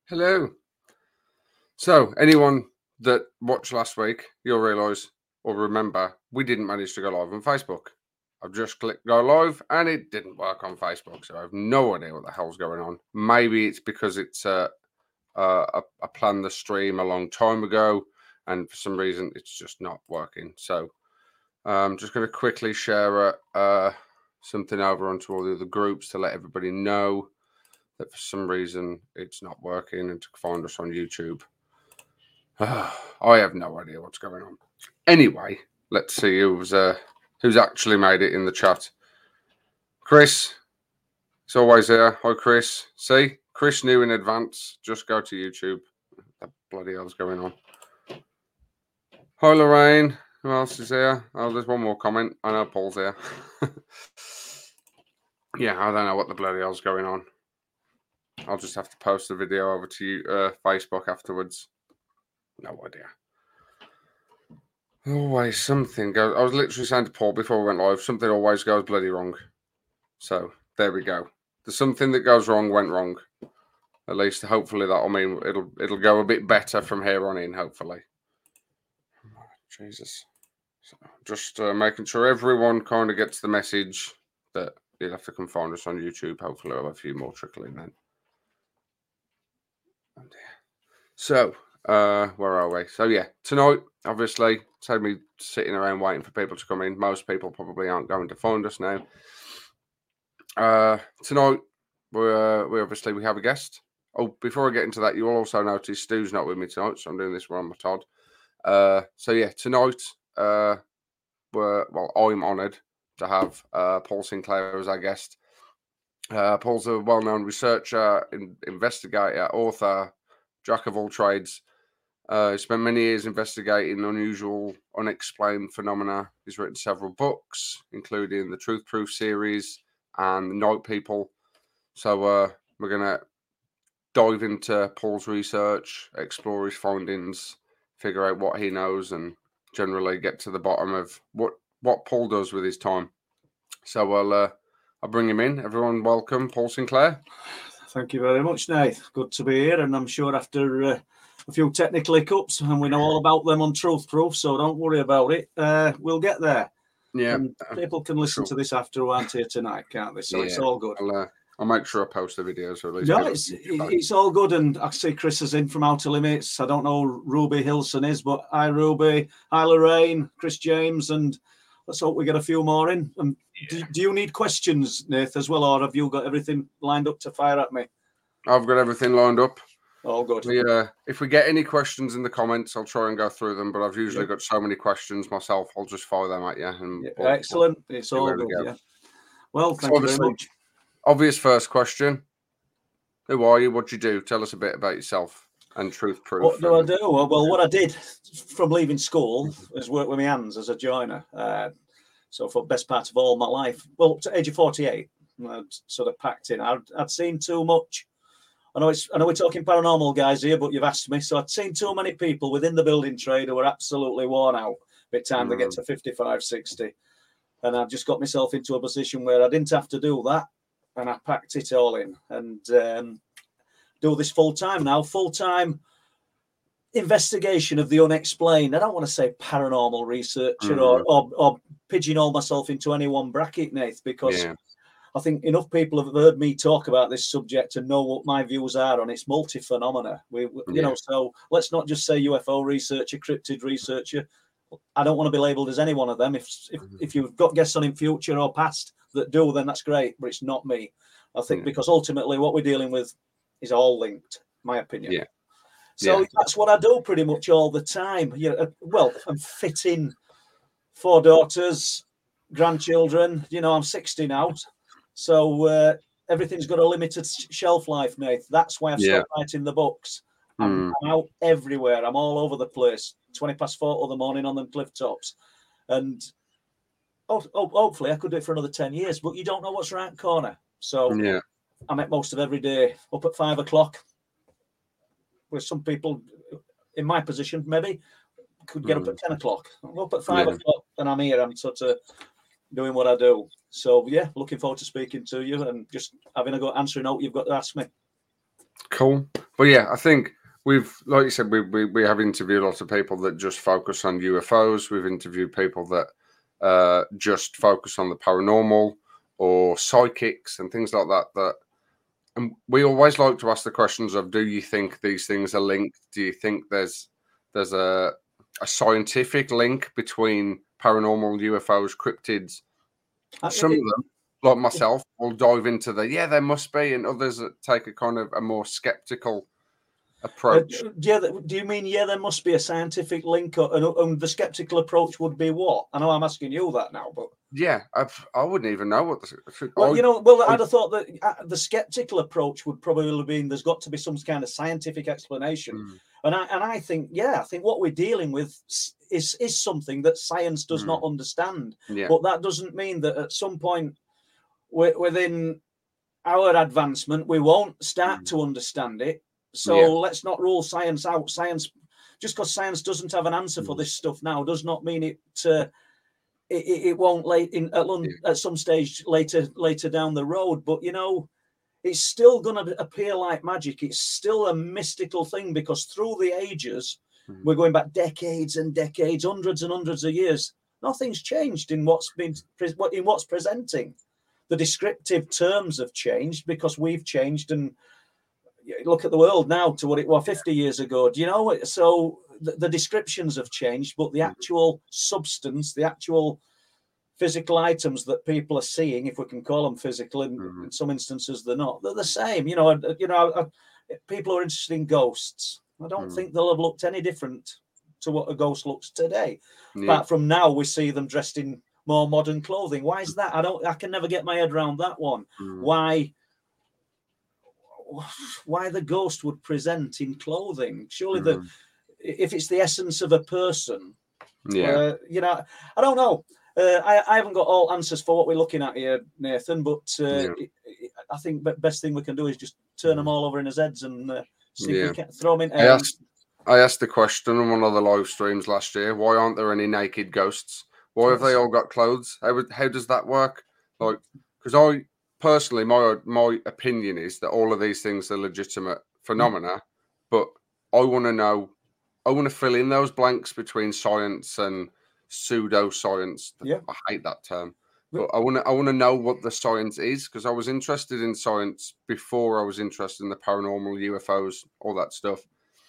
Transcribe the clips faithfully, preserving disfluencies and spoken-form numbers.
Hello. So, anyone that watched last week, you'll realise or remember we didn't manage to go live on Facebook. I've just clicked go live and it didn't work on Facebook. So, I have no idea what the hell's going on. Maybe it's because it's uh, uh, I, I planned the stream a long time ago and for some reason it's just not working. So, I'm just going to quickly share uh, uh, something over onto all the other groups to let everybody know that for some reason it's not working and to find us on YouTube. I have no idea what's going on. Anyway, let's see who's uh, who's actually made it in the chat. Chris, it's always here. Hi, Chris. See, Chris knew in advance. Just go to YouTube. What the bloody hell's going on? Hi, Lorraine. Who else is here? Oh, there's one more comment. I know Paul's here. Yeah, I don't know what the bloody hell's going on. I'll just have to post the video over to you, uh, Facebook afterwards. No idea. Always something goes. I was literally saying to Paul before we went live, something always goes bloody wrong. So there we go. The something that goes wrong went wrong. At least, hopefully, that'll mean it'll it'll go a bit better from here on in. Hopefully. Jesus. So just uh, making sure everyone kind of gets the message that you'll have to come find us on YouTube. Hopefully, we'll have a few more trickling then. Oh dear. So. Uh, where are we? So yeah, tonight, obviously, save me sitting around waiting for people to come in. Most people probably aren't going to find us now. Uh, tonight, we uh, we obviously we have a guest. Oh, before I get into that, you will also notice Stu's not with me tonight, so I'm doing this one on my Todd. Uh, so yeah, tonight, uh, we're well, I'm honoured to have uh, Paul Sinclair as our guest. Uh, Paul's a well-known researcher, in, investigator, author, jack of all trades. Uh, he spent many years investigating unusual, unexplained phenomena. He's written several books, including the Truth Proof series and the Night People. So uh, we're going to dive into Paul's research, explore his findings, figure out what he knows, and generally get to the bottom of what, what Paul does with his time. So I'll, uh, I'll bring him in. Everyone, welcome, Paul Sinclair. Thank you very much, Nath. Good to be here, and I'm sure after uh, a few technical hiccups, and we know all about them on Truth Proof, so don't worry about it. Uh, we'll get there. Yeah, and people can listen sure. to this after who aren't here tonight, can't they? So yeah. It's all good. I'll, uh, I'll make sure I post the videos. Or at least no, it's, it's all good, and I see Chris is in from Outer Limits. I don't know who Ruby Hilson is, but hi, Ruby. Hi, Lorraine, Chris James, and let's hope we get a few more in. And yeah. do, do you need questions, Nath, as well, or have you got everything lined up to fire at me? I've got everything lined up. All good. We, uh, if we get any questions in the comments, I'll try and go through them. But I've usually yeah. got so many questions myself, I'll just fire them at you. And yeah, we'll, excellent. We'll it's all good. Go. Yeah. Well, thank so you very much. Obvious first question. Who are you? What do you do? Tell us a bit about yourself and Truth Proof. What do and... I do? Well, what I did from leaving school is work with my hands as a joiner. Uh, so for the best part of all my life, well, up to the age of forty-eight, I sort of packed in. I'd, I'd seen too much. I know it's. I know we're talking paranormal guys here, but you've asked me. So I'd seen too many people within the building trade who were absolutely worn out by the time mm. they get to fifty-five, sixty. And I just got myself into a position where I didn't have to do that. And I packed it all in and um, do this full time now. Full time investigation of the unexplained. I don't want to say paranormal researcher mm. or, or, or pigeonhole myself into any one bracket, Nath, because yeah. I think enough people have heard me talk about this subject and know what my views are on its multi-phenomena. We, you yeah. know, so let's not just say U F O researcher, cryptid researcher. I don't want to be labelled as any one of them. If if, if you've got guests on in future or past that do, then that's great. But it's not me. I think yeah. because ultimately what we're dealing with is all linked. My opinion. Yeah. So yeah. that's what I do pretty much all the time. Yeah. You know, well, I'm fitting four daughters, grandchildren. You know, I'm sixty now. So uh, everything's got a limited shelf life, Nath. That's why I've yeah. stopped writing the books. I'm, mm. I'm out everywhere. I'm all over the place. twenty past four of the morning on them cliff tops. And oh, oh, hopefully I could do it for another ten years, but you don't know what's around the corner. So yeah. I'm at most of every day up at five o'clock. With some people in my position, maybe could get mm. up at ten o'clock. I'm up at five yeah. o'clock and I'm here. I'm sort of doing what I do. So, yeah, looking forward to speaking to you and just having a go answering out you've got to ask me. Cool. But yeah, I think we've, like you said, we, we, we have interviewed lots of people that just focus on U F Os. We've interviewed people that uh, just focus on the paranormal or psychics and things like that. That and we always like to ask the questions of: do you think these things are linked? Do you think there's there's a a scientific link between paranormal, U F Os, cryptids? I- Some it- of them, like myself, will dive into the yeah, there must be, and others that take a kind of a more skeptical Uh, approach. yeah, do you mean yeah? There must be a scientific link, or, and, and the skeptical approach would be what? I know I'm asking you that now, but Yeah, I've, I wouldn't even know what the. well, I, you know, well, I, I'd have thought that uh, the skeptical approach would probably be there's got to be some kind of scientific explanation, mm, and I and I think yeah, I think what we're dealing with is is something that science does mm, not understand, yeah, but that doesn't mean that at some point within our advancement we won't start mm, to understand it. So yeah, let's not rule science out. Science, just because science doesn't have an answer for mm, this stuff now, does not mean it uh, it, it won't late in at, yeah, at some stage later later down the road. But you know, it's still going to appear like magic. It's still a mystical thing because through the ages, mm, we're going back decades and decades, hundreds and hundreds of years. Nothing's changed in what's been in what's presenting. The descriptive terms have changed because we've changed, and look at the world now to what it was fifty years ago. Do you know? So the, the descriptions have changed, but the mm, actual substance, the actual physical items that people are seeing, if we can call them physical, in, mm, in some instances they're not. They're the same. You know. You know. I, people are interested in ghosts. I don't mm, think they'll have looked any different to what a ghost looks today. yeah, Apart from now, we see them dressed in more modern clothing. Why is that? I don't. I can never get my head around that one. mm, Why? Why the ghost would present in clothing? Surely the mm, if it's the essence of a person, yeah, uh, you know, I don't know. Uh, I, I haven't got all answers for what we're looking at here, Nathan. But uh, yeah, it, it, I think the best thing we can do is just turn them mm, all over in his heads and uh, see yeah. if we can throw them in. I Um, asked, I asked the question on one of the live streams last year: why aren't there any naked ghosts? Why have they all got clothes? How how does that work? Like, because I personally, my my opinion is that all of these things are legitimate phenomena, but I want to know, I want to fill in those blanks between science and pseudoscience. Yeah. I hate that term, but I want to I want to know what the science is because I was interested in science before I was interested in the paranormal, U F Os, all that stuff,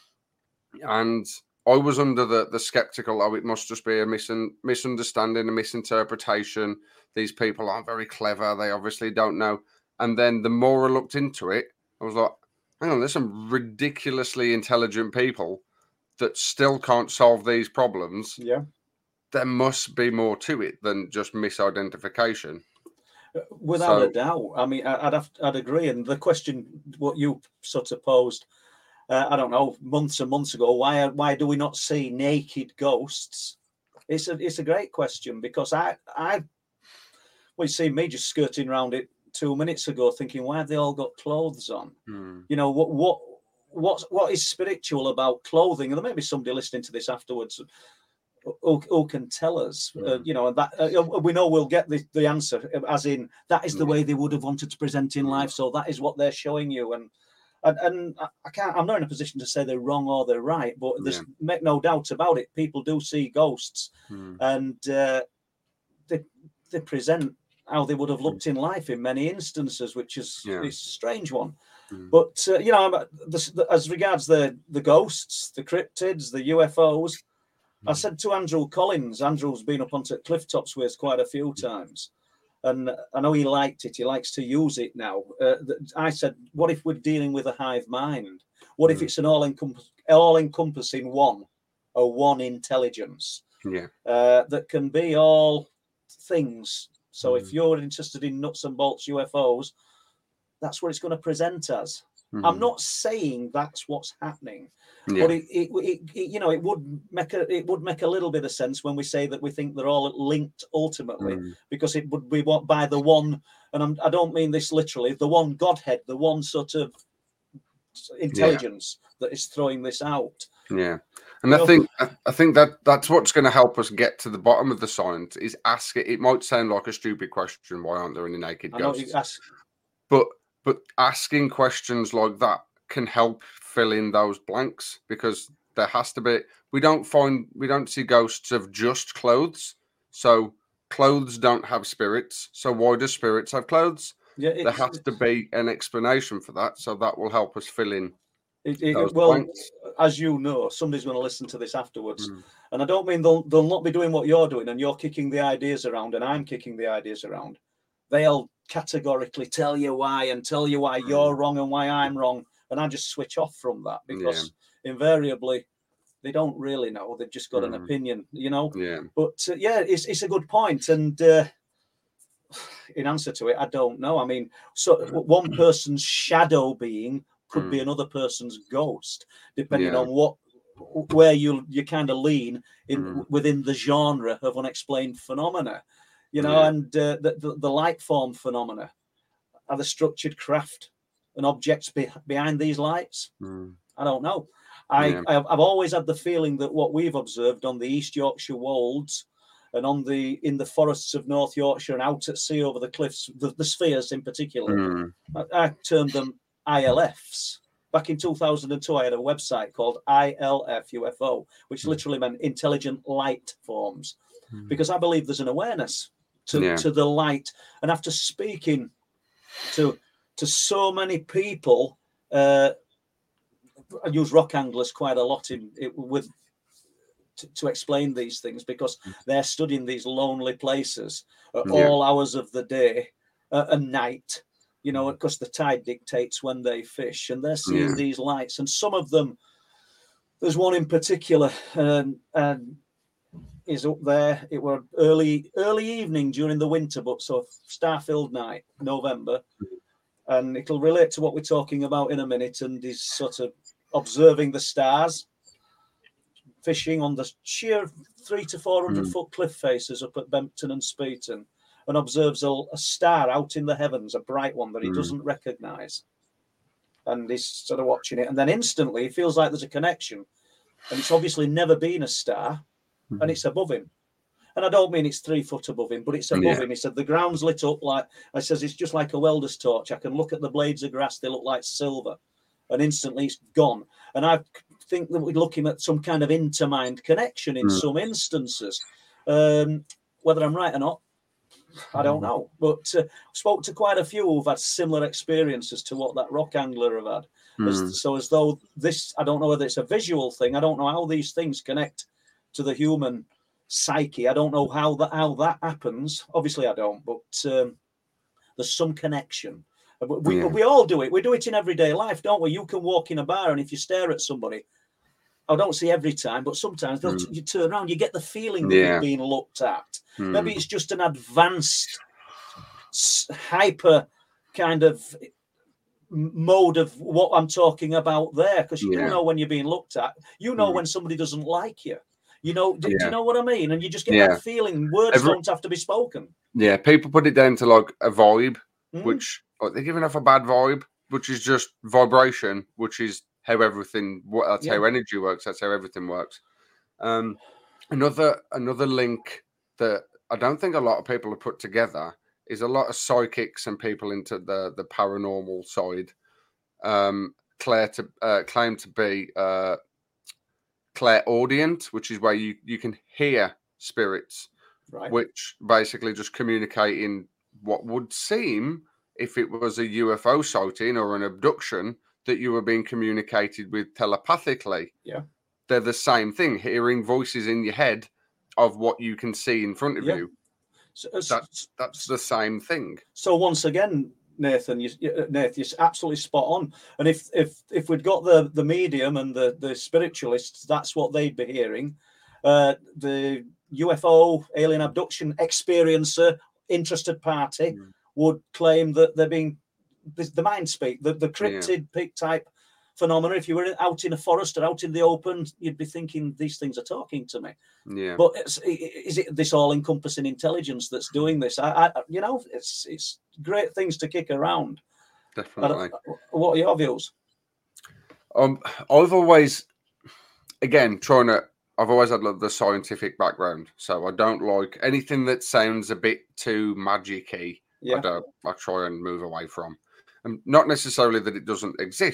and I was under the the skeptical. Oh, it must just be a misun- misunderstanding, a misinterpretation. These people aren't very clever. They obviously don't know. And then the more I looked into it, I was like, hang on, there's some ridiculously intelligent people that still can't solve these problems. Yeah. There must be more to it than just misidentification. Without So, a doubt. I mean, I'd have, I'd agree. And the question, what you sort of posed, uh, I don't know, months and months ago, why why do we not see naked ghosts? It's a it's a great question because I I well, you see me just skirting around it two minutes ago, thinking why have they all got clothes on? hmm, You know what what what what is spiritual about clothing? And there may be somebody listening to this afterwards who, who can tell us, uh, hmm, you know, and that uh, we know we'll get the, the answer, as in that is the yeah, way they would have wanted to present in hmm, life. So that is what they're showing you. And and, and I can't, I'm not in a position to say they're wrong or they're right, but there's yeah, make no doubt about it. People do see ghosts, hmm, and uh, they they present how they would have looked in life in many instances, which is yeah, it's a strange one. hmm, But uh, you know, the, the, as regards the the ghosts, the cryptids, the U F Os, I said to Andrew Collins, Andrew's been up onto cliff tops with us quite a few times, and I know he liked it. He likes to use it now. Uh, I said, what if we're dealing with a hive mind? What if hmm, it's an all-encompass, all-encompassing one, a one intelligence yeah, uh, that can be all things? So hmm, if you're interested in nuts and bolts U F Os, that's what it's going to present as. hmm, I'm not saying that's what's happening, yeah, but it, it, it, it, you know, it would make a it would make a little bit of sense when we say that we think they're all linked ultimately, hmm, because it would be what by the one, and I'm, I don't mean this literally, the one Godhead, the one sort of yeah. intelligence that is throwing this out. Yeah, and You I know, think I I think that that's what's going to help us get to the bottom of the science is ask it. It might sound like a stupid question. Why aren't there any naked I know you ghosts? ask. But but asking questions like that can help fill in those blanks, because there has to be. We don't find we don't see ghosts of just clothes. So clothes don't have spirits. So why do spirits have clothes? Yeah, there has to be an explanation for that. So that will help us fill in. It, it, those well, blanks. as you know, somebody's going to listen to this afterwards, Mm. and I don't mean they'll they'll not be doing what you're doing, and you're kicking the ideas around, and I'm kicking the ideas around. They'll categorically tell you why and tell you why you're wrong and why I'm wrong, and I just switch off from that, because yeah. invariably they don't really know. They've just got mm. an opinion, you know. Yeah. But uh, yeah, it's it's a good point, and uh, in answer to it, I don't know. I mean, so one person's shadow being could mm. be another person's ghost, depending yeah. on what where you you kind of lean in mm. within the genre of unexplained phenomena, you know. Yeah. And uh, the, the the light form phenomena are the structured craft and objects be, behind these lights. Mm. I don't know. I yeah. I've, I've always had the feeling that what we've observed on the East Yorkshire wolds and on the in the forests of North Yorkshire and out at sea over the cliffs, the, the spheres in particular, mm. I, I termed them I L Fs. Back in two thousand two, I had a website called I L F U F O, which mm. literally meant intelligent light forms, mm. because I believe there's an awareness to, yeah. to the light. And after speaking to to so many people, uh, I use rock anglers quite a lot in it, with to, to explain these things, because they're studying these lonely places at yeah. all hours of the day uh, and night. You know, because the tide dictates when they fish, and they're seeing yeah. these lights. And some of them, there's one in particular, um, and is up there. It were early, early evening during the winter, but so star-filled night, November, and it'll relate to what we're talking about in a minute. And he's sort of observing the stars, fishing on the sheer three to four hundred mm. foot cliff faces up at Bempton and Speeton, and observes a, a star out in the heavens, a bright one that he mm. doesn't recognize. And he's sort of watching it. And then instantly he feels like there's a connection. And it's obviously never been a star. Mm. And it's above him. And I don't mean it's three foot above him, but it's above yeah. him. He said, the ground's lit up like, I says, it's just like a welder's torch. I can look at the blades of grass. They look like silver. And instantly it's gone. And I think that we're looking at some kind of intermind connection in mm. some instances. Um, whether I'm right or not, I don't know, but uh, spoke to quite a few who've had similar experiences to what that rock angler have had. Mm. As, so as though this, I don't know whether it's a visual thing. I don't know how these things connect to the human psyche. I don't know how that how that happens. Obviously, I don't. But um, there's some connection. We yeah. we all do it. We do it in everyday life, don't we? You can walk in a bar, and if you stare at somebody, I don't see every time, but sometimes they'll, mm. you turn around, you get the feeling that yeah. you're being looked at. Mm. Maybe it's just an advanced, hyper kind of mode of what I'm talking about there, because you yeah. know when you're being looked at. You know mm. when somebody doesn't like you. You know, do, yeah. do you know what I mean? And you just get yeah. that feeling. Words Every, don't have to be spoken. Yeah, people put it down to like a vibe, mm. which like, they're giving off a bad vibe, which is just vibration, which is how everything, that's yeah. how energy works. That's how everything works. Um, another another link that I don't think a lot of people have put together is a lot of psychics and people into the the paranormal side um, Claire to uh, claim to be uh, clairaudient, which is where you you can hear spirits, right. which basically just communicating what would seem, if it was a U F O sighting or an abduction, that you were being communicated with telepathically. Yeah. They're the same thing, hearing voices in your head of what you can see in front of yeah. you. So, uh, that's, that's the same thing. So once again, Nathan, you, Nathan, you're absolutely spot on. And if if if we'd got the, the medium and the, the spiritualists, that's what they'd be hearing. Uh, the U F O, alien abduction experiencer, interested party mm. would claim that they're being the, the mind speak, the, the cryptid yeah. type phenomena. If you were out in a forest or out in the open, you'd be thinking these things are talking to me. Yeah. But it's, is it this all-encompassing intelligence that's doing this? I, I, you know, it's it's great things to kick around. Definitely. What are your views? Um, I've always, again, trying to. I've always had the scientific background, so I don't like anything that sounds a bit too magic-y. Yeah. I don't. I try and move away from. And not necessarily that it doesn't exist,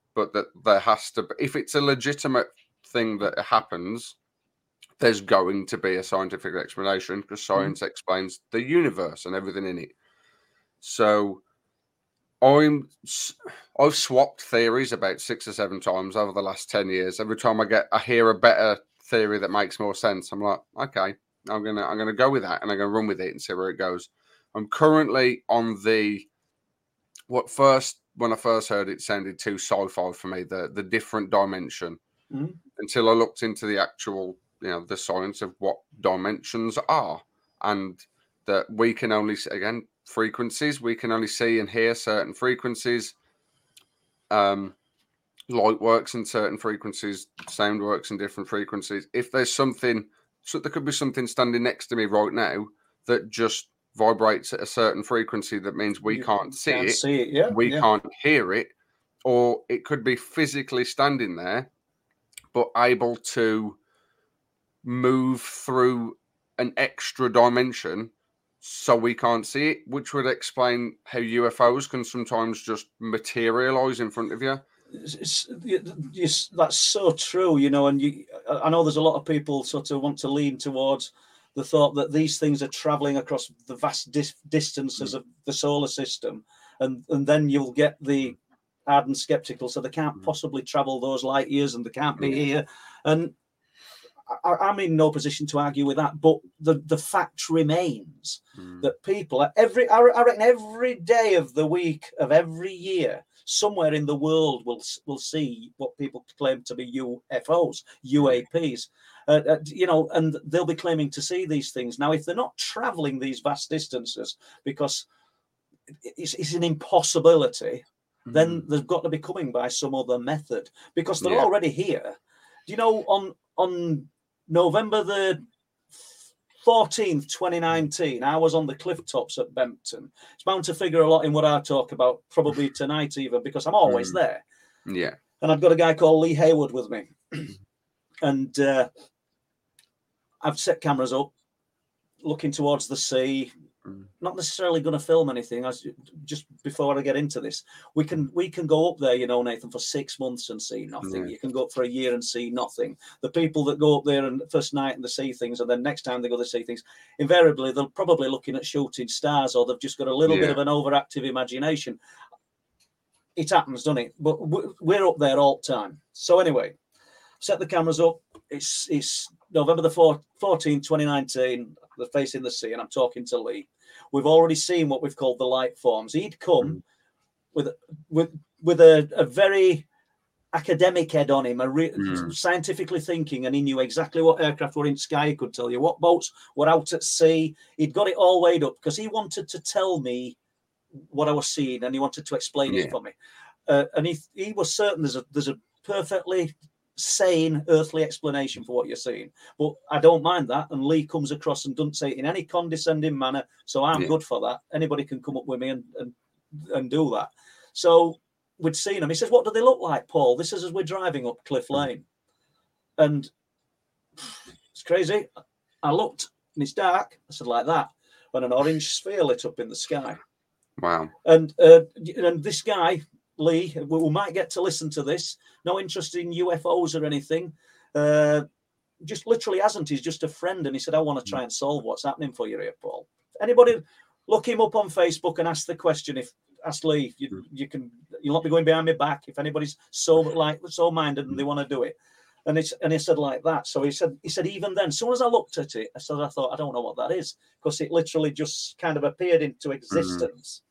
but that there has to be, if it's a legitimate thing that happens, there's going to be a scientific explanation because science mm. explains the universe and everything in it. So I'm, I've swapped theories about six or seven times over the last ten years. Every time I get, I hear a better theory that makes more sense, I'm like, okay, I'm gonna, I'm gonna go with that, and I'm gonna run with it and see where it goes. I'm currently on the, what first, when I first heard it, sounded too sci-fi for me. The the different dimension, mm. until I looked into the actual, you know, the science of what dimensions are, and that we can only, again, frequencies, we can only see and hear certain frequencies. Um, light works in certain frequencies, sound works in different frequencies. If there's something, so there could be something standing next to me right now that just vibrates at a certain frequency, that means we you can't see can't it, see it yeah, we yeah. can't hear it, or it could be physically standing there, but able to move through an extra dimension so we can't see it, which would explain how U F Os can sometimes just materialize in front of you. It's, it's, that's so true, you know, and you, I know there's a lot of people sort of want to lean towards the thought that these things are traveling across the vast dis- distances mm. of the solar system, and, and then you'll get the ardent skeptical, so they can't mm. possibly travel those light years and they can't be yeah. here. And I, I'm in no position to argue with that, but the, the fact remains mm. that people, every I reckon every day of the week of every year, somewhere in the world will will see what people claim to be U F Os, U A Ps, uh, uh, you know, and they'll be claiming to see these things. Now, if they're not traveling these vast distances because it's, it's an impossibility, mm. then they've got to be coming by some other method because they're yeah. already here. Do you know, on on November the fourteenth, twenty nineteen, I was on the cliff tops at Bempton. It's bound to figure a lot in what I talk about, probably tonight even, because I'm always mm. there. Yeah. And I've got a guy called Lee Hayward with me. and uh, I've set cameras up, looking towards the sea, mm. not necessarily going to film anything. I, just before I get into this, we can we can go up there, you know, Nathan, for six months and see nothing. Yeah. You can go up for a year and see nothing. The people that go up there and first night and they see things, and then next time they go to see things, invariably they're probably looking at shooting stars, or they've just got a little yeah. bit of an overactive imagination. It happens, doesn't it? But we're up there all the time. So anyway, set the cameras up. It's it's November the fourteenth, twenty nineteen. They're facing the sea, and I'm talking to Lee. We've already seen what we've called the light forms. He'd come mm. with with with a, a very academic head on him, a re- mm. scientifically thinking, and he knew exactly what aircraft were in the sky. He could tell you what boats were out at sea. He'd got it all weighed up because he wanted to tell me what I was seeing, and he wanted to explain yeah. it for me. Uh, and he he was certain there's a there's a perfectly sane earthly explanation for what you're seeing, but I don't mind that. And Lee comes across and doesn't say it in any condescending manner, so I'm yeah. good for that. Anybody can come up with me and, and and do that. So we'd seen him. He says, "What do they look like, Paul?" This is as we're driving up Cliff Lane, and it's crazy. I looked and it's dark. I said, "Like that," when an orange sphere lit up in the sky. Wow! And uh, and this guy, Lee, we might get to listen to this. No interest in U F Os or anything. Uh, just literally hasn't. He's just a friend. And he said, I want to try and solve what's happening for you here, Paul. Anybody look him up on Facebook and ask the question. If ask Lee, you, you can, you'll not be going behind my back. If anybody's so like so minded and they want to do it. And it's and he said like that. So he said, he said, even then, as soon as I looked at it, I said, I thought, I don't know what that is, because it literally just kind of appeared into existence. Mm-hmm.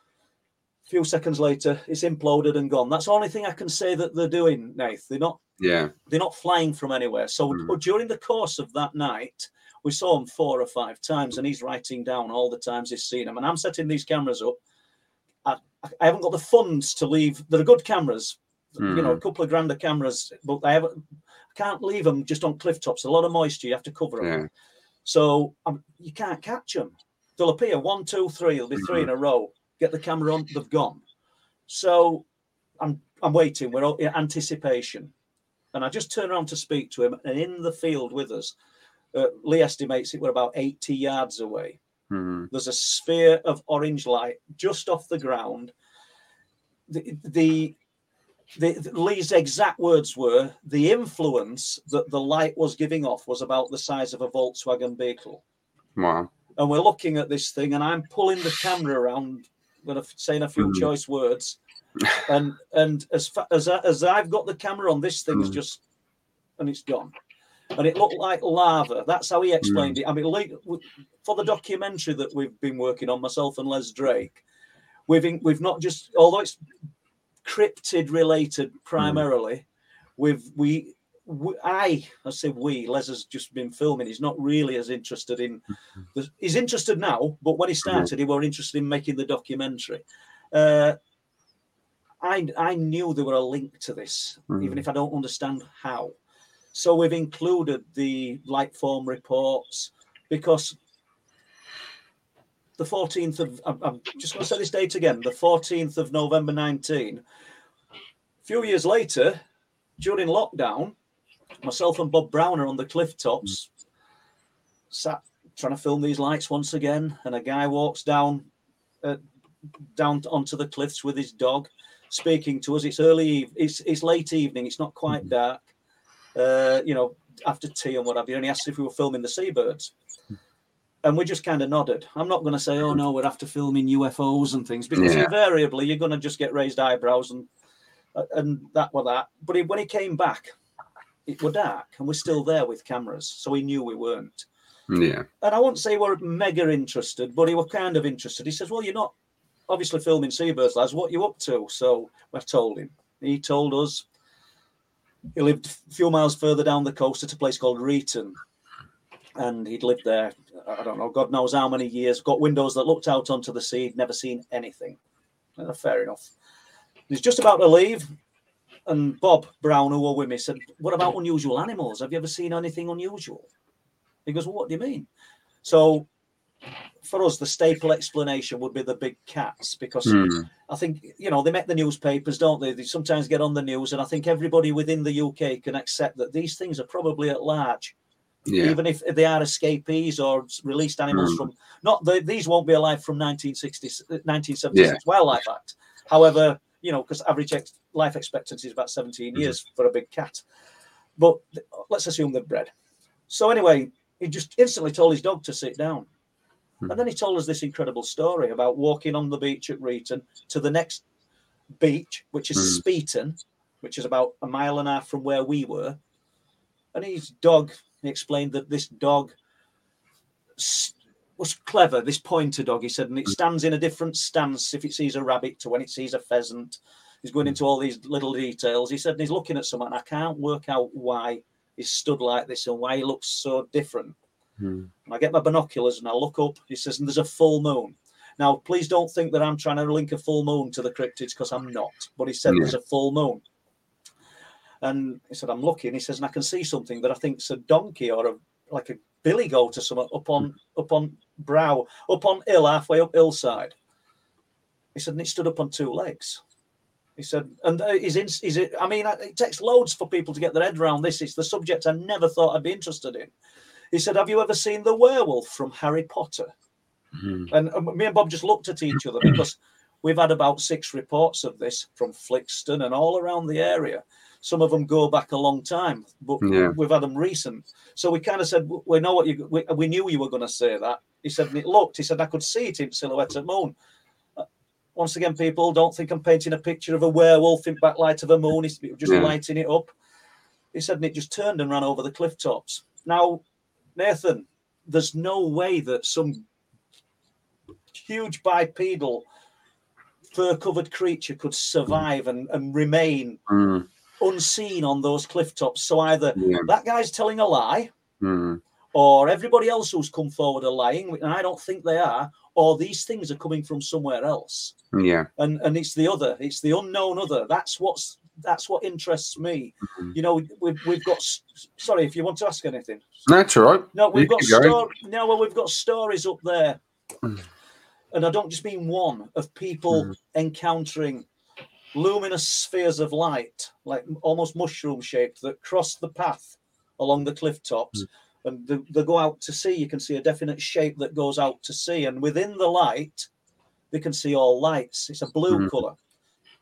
A few seconds later, it's imploded and gone. That's the only thing I can say that they're doing, Nath. They're not, yeah, they're not flying from anywhere. So mm. during the course of that night, we saw him four or five times, and he's writing down all the times he's seen them. And I'm setting these cameras up. I, I haven't got the funds to leave. They're good cameras, mm. you know, a couple of grander cameras, but I haven't. I can't leave them just on cliff tops. A lot of moisture, you have to cover them. Yeah. So um, you can't catch them. They'll appear one, two, three. There'll be three mm-hmm. in a row. Get the camera on, they've gone. So I'm I'm waiting. We're in anticipation. And I just turn around to speak to him. And in the field with us, uh, Lee estimates it we're about eighty yards away. Mm-hmm. There's a sphere of orange light just off the ground. The, the the, the, Lee's exact words were, the influence that the light was giving off was about the size of a Volkswagen Beetle. Wow. And we're looking at this thing, and I'm pulling the camera around, saying a few mm. choice words. And and as fa- as, I, as I've got the camera on, this thing's mm. just, and it's gone. And it looked like lava. That's how he explained mm. it. I mean, for the documentary that we've been working on, myself and Les Drake, we've we've not just, although it's cryptid related primarily, mm. we've we, we I I say we Les has just been filming. He's not really as interested in the, he's interested now, but when he started, mm. he were interested in making the documentary. Uh, I I knew there were a link to this, mm. even if I don't understand how. So we've included the light form reports because the fourteenth of, I'm, I'm just going to say this date again, the fourteenth of November nineteen. A few years later, during lockdown, myself and Bob Brown are on the cliff tops, sat trying to film these lights once again, and a guy walks down, uh, down onto the cliffs with his dog, speaking to us. It's early, it's it's late evening. It's not quite dark. Uh, you know, after tea and what have you, and he asked if we were filming the seabirds. And we just kind of nodded. I'm not going to say, oh, no, we're after filming U F Os and things, because yeah. invariably you're going to just get raised eyebrows and and that were that. But he, when he came back, it were dark and we're still there with cameras. So he knew we weren't. Yeah. And I won't say we're mega interested, but he were kind of interested. He says, well, you're not obviously filming seabirds, lads. What are you up to? So I told him. He told us he lived a few miles further down the coast at a place called Reeton. And he'd lived there, I don't know, God knows how many years, got windows that looked out onto the sea, never seen anything. Uh, fair enough. He's just about to leave. And Bob Brown, who were with me, said, what about unusual animals? Have you ever seen anything unusual? He goes, well, what do you mean? So for us, the staple explanation would be the big cats, because mm. I think, you know, they make the newspapers, don't they? They sometimes get on the news. And I think everybody within the U K can accept that these things are probably at large. Yeah. Even if they are escapees or released animals mm. from, not the, these won't be alive from nineteen sixty, nineteen seventy-six yeah. Wildlife Act. However, you know, because average ex- life expectancy is about seventeen mm. years for a big cat. But let's assume they're bred. So anyway, he just instantly told his dog to sit down. Mm. And then he told us this incredible story about walking on the beach at Reeton to the next beach, which is mm. Speeton, which is about a mile and a half from where we were. And his dog... He explained that this dog was clever, this pointer dog, he said, and it stands in a different stance if it sees a rabbit to when it sees a pheasant. He's going into all these little details. He said, and he's looking at someone, I can't work out why he's stood like this and why he looks so different. Hmm. And I get my binoculars and I look up. He says, and there's a full moon. Now, please don't think that I'm trying to link a full moon to the cryptids, because I'm not. But he said, yeah. there's a full moon. And he said, I'm looking. He says, and I can see something that I think's a donkey or a like a billy goat or something up on up on brow, up on hill, halfway up hillside. He said, and it stood up on two legs. He said, and uh, is in, is it? I mean, it takes loads for people to get their head around this. It's the subject I never thought I'd be interested in. He said, have you ever seen the werewolf from Harry Potter? Mm-hmm. And, and me and Bob just looked at each other, because we've had about six reports of this from Flixton and all around the area. Some of them go back a long time, but yeah. we've had them recent. So we kind of said, we know what you, we, we knew you were going to say that. He said, and it looked, he said, I could see it in silhouette at moon. Uh, once again, people, don't think I'm painting a picture of a werewolf in backlight of a moon. He's just yeah. lighting it up. He said, and it just turned and ran over the cliff tops. Now, Nathan, there's no way that some huge bipedal fur-covered creature could survive mm. and, and remain mm. unseen on those cliff tops. So either yeah. that guy's telling a lie, mm. or everybody else who's come forward are lying, and I don't think they are, or these things are coming from somewhere else. Yeah. And and it's the other, it's the unknown other. That's what's that's what interests me. Mm-hmm. You know, we've we've got. Sorry, if you want to ask anything. That's all right. No, we've you got sto- no, well, we've got stories up there, mm. and I don't just mean one of people mm. encountering luminous spheres of light, like almost mushroom shaped, that cross the path along the cliff tops, mm. and they, they go out to sea. You can see a definite shape that goes out to sea, and within the light, they can see all lights. It's a blue mm. color.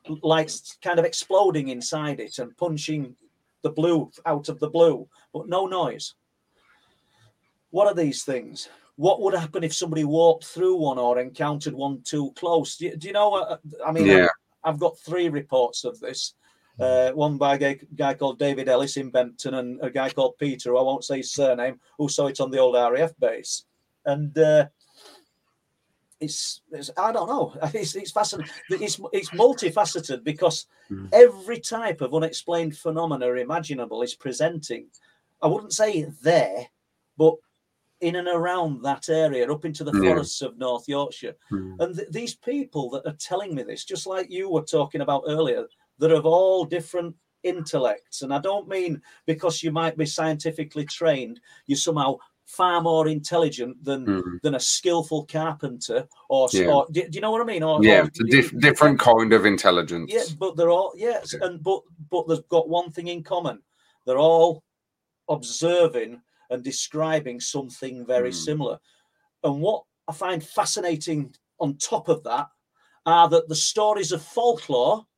lights kind of exploding inside it and punching the blue out of the blue, but no noise. What are these things? What would happen if somebody walked through one or encountered one too close? Do you, do you know what? I mean, Yeah. I've, I've got three reports of this. Uh, one by a guy, guy called David Ellis in Bempton, and a guy called Peter, who I won't say his surname, who saw it on the old R A F base. And uh, it's, it's, I don't know, it's, it's fascinating. It's, it's multifaceted because mm. every type of unexplained phenomena imaginable is presenting. I wouldn't say there, but in and around that area, up into the yeah. forests of North Yorkshire. Mm. And th- these people that are telling me this, just like you were talking about earlier, that have all different intellects. And I don't mean because you might be scientifically trained, you're somehow far more intelligent than mm. than a skillful carpenter, or, yeah. or do, do you know what I mean? Or, yeah, or, it's a diff- different kind of intelligence. Yeah, but they're all yes, yeah. and but but they've got one thing in common: they're all observing and describing something very mm. similar. And what I find fascinating on top of that are that the stories of folklore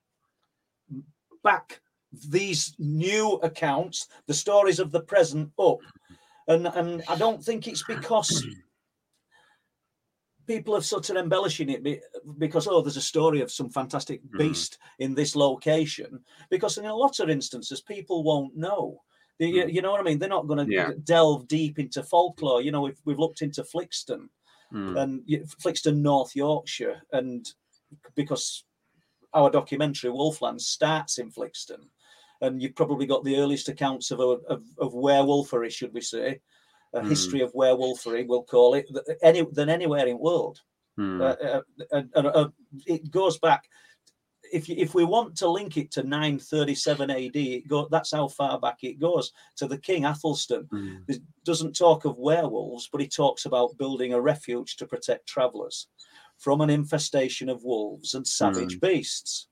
back these new accounts, the stories of the present, up. And and I don't think it's because people are sort of embellishing it because, oh, there's a story of some fantastic beast mm. in this location. Because in a lot of instances, people won't know. You, mm. you know what I mean? They're not going to yeah. delve deep into folklore. You know, we've, we've looked into Flixton mm. and Flixton, North Yorkshire, and because our documentary Wolfland starts in Flixton, and you've probably got the earliest accounts of of, of werewolfery, should we say, a mm. history of werewolfery, we'll call it, any than anywhere in the world. Mm. Uh, uh, uh, uh, it goes back. If you, if we want to link it to nine thirty-seven A D, it go, that's how far back it goes, to the King Athelstan. Mm. He doesn't talk of werewolves, but he talks about building a refuge to protect travellers from an infestation of wolves and savage mm. beasts.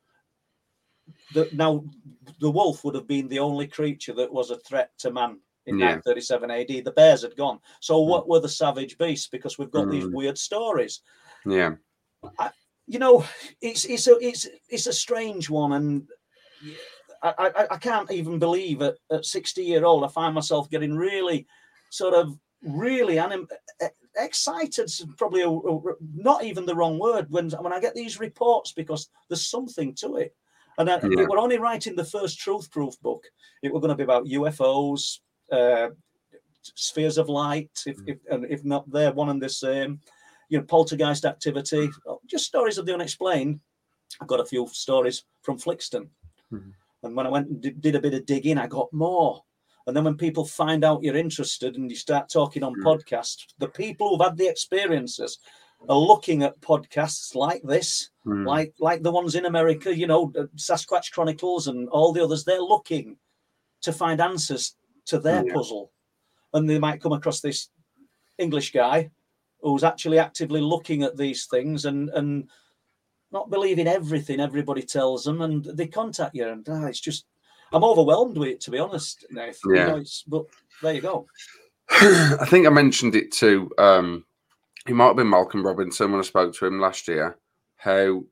The, now, the wolf would have been the only creature that was a threat to man in yeah. nine thirty-seven A D. The bears had gone. So mm. what were the savage beasts? Because we've got mm. these weird stories. Yeah. I, you know, it's it's a it's it's a strange one, and I I, I can't even believe at, at sixty year old I find myself getting really sort of really anim- excited. Probably a, a, not even the wrong word when when I get these reports, because there's something to it. And I, yeah. we're only writing the first truth proof book. It was going to be about U F Os, uh, spheres of light, if if, and if not, they're one and the same. You know, poltergeist activity, just stories of the unexplained. I've got a few stories from Flixton. Mm-hmm. And when I went and did, did a bit of digging, I got more. And then when people find out you're interested and you start talking on mm-hmm. podcasts, the people who've had the experiences are looking at podcasts like this, mm-hmm. like like the ones in America, you know, Sasquatch Chronicles and all the others. They're looking to find answers to their yeah. puzzle. And they might come across this English guy who's actually actively looking at these things and, and not believing everything everybody tells them, and they contact you. And ah, it's just, I'm overwhelmed with it, to be honest, Nathan. Yeah. You know, it's, but there you go. I think I mentioned it to, um, it might have been Malcolm Robinson when I spoke to him last year, how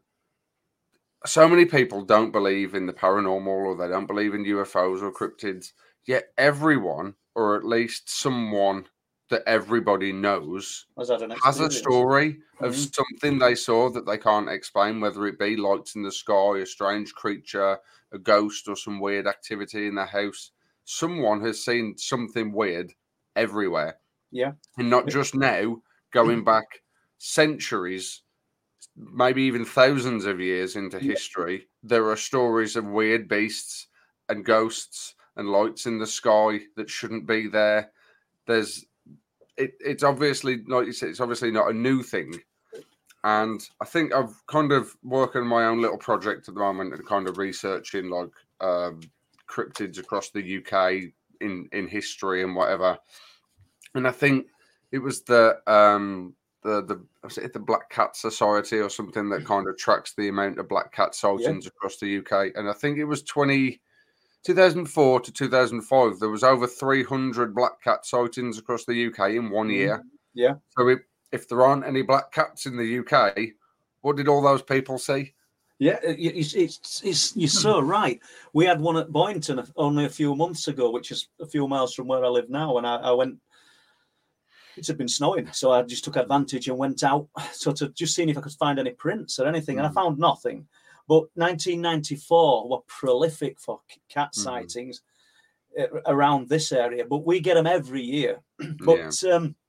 so many people don't believe in the paranormal, or they don't believe in U F Os or cryptids, yet everyone, or at least someone that everybody knows, has a story of mm-hmm. something they saw that they can't explain, whether it be lights in the sky, a strange creature, a ghost, or some weird activity in their house. Someone has seen something weird everywhere. Yeah. And not just now, going back centuries, maybe even thousands of years into yeah. history, there are stories of weird beasts and ghosts and lights in the sky that shouldn't be there. There's It, it's obviously, like you said, it's obviously not a new thing. And I think I've kind of working on my own little project at the moment and kind of researching like um, cryptids across the U K in, in history and whatever. And I think it was the um, the the was it the Black Cat Society or something that kind of tracks the amount of black cat sightings yeah. across the U K. And I think it was twenty. two thousand four to two thousand five, there was over three hundred black cat sightings across the U K in one year. Yeah. So if, if there aren't any black cats in the U K, what did all those people see? Yeah, it's, it's it's you're so right. We had one at Boynton only a few months ago, which is a few miles from where I live now, and I, I went. It had been snowing, so I just took advantage and went out, sort of just seeing if I could find any prints or anything, and I found nothing. But nineteen ninety-four were prolific for cat mm-hmm. sightings around this area, but we get them every year. But yeah. um,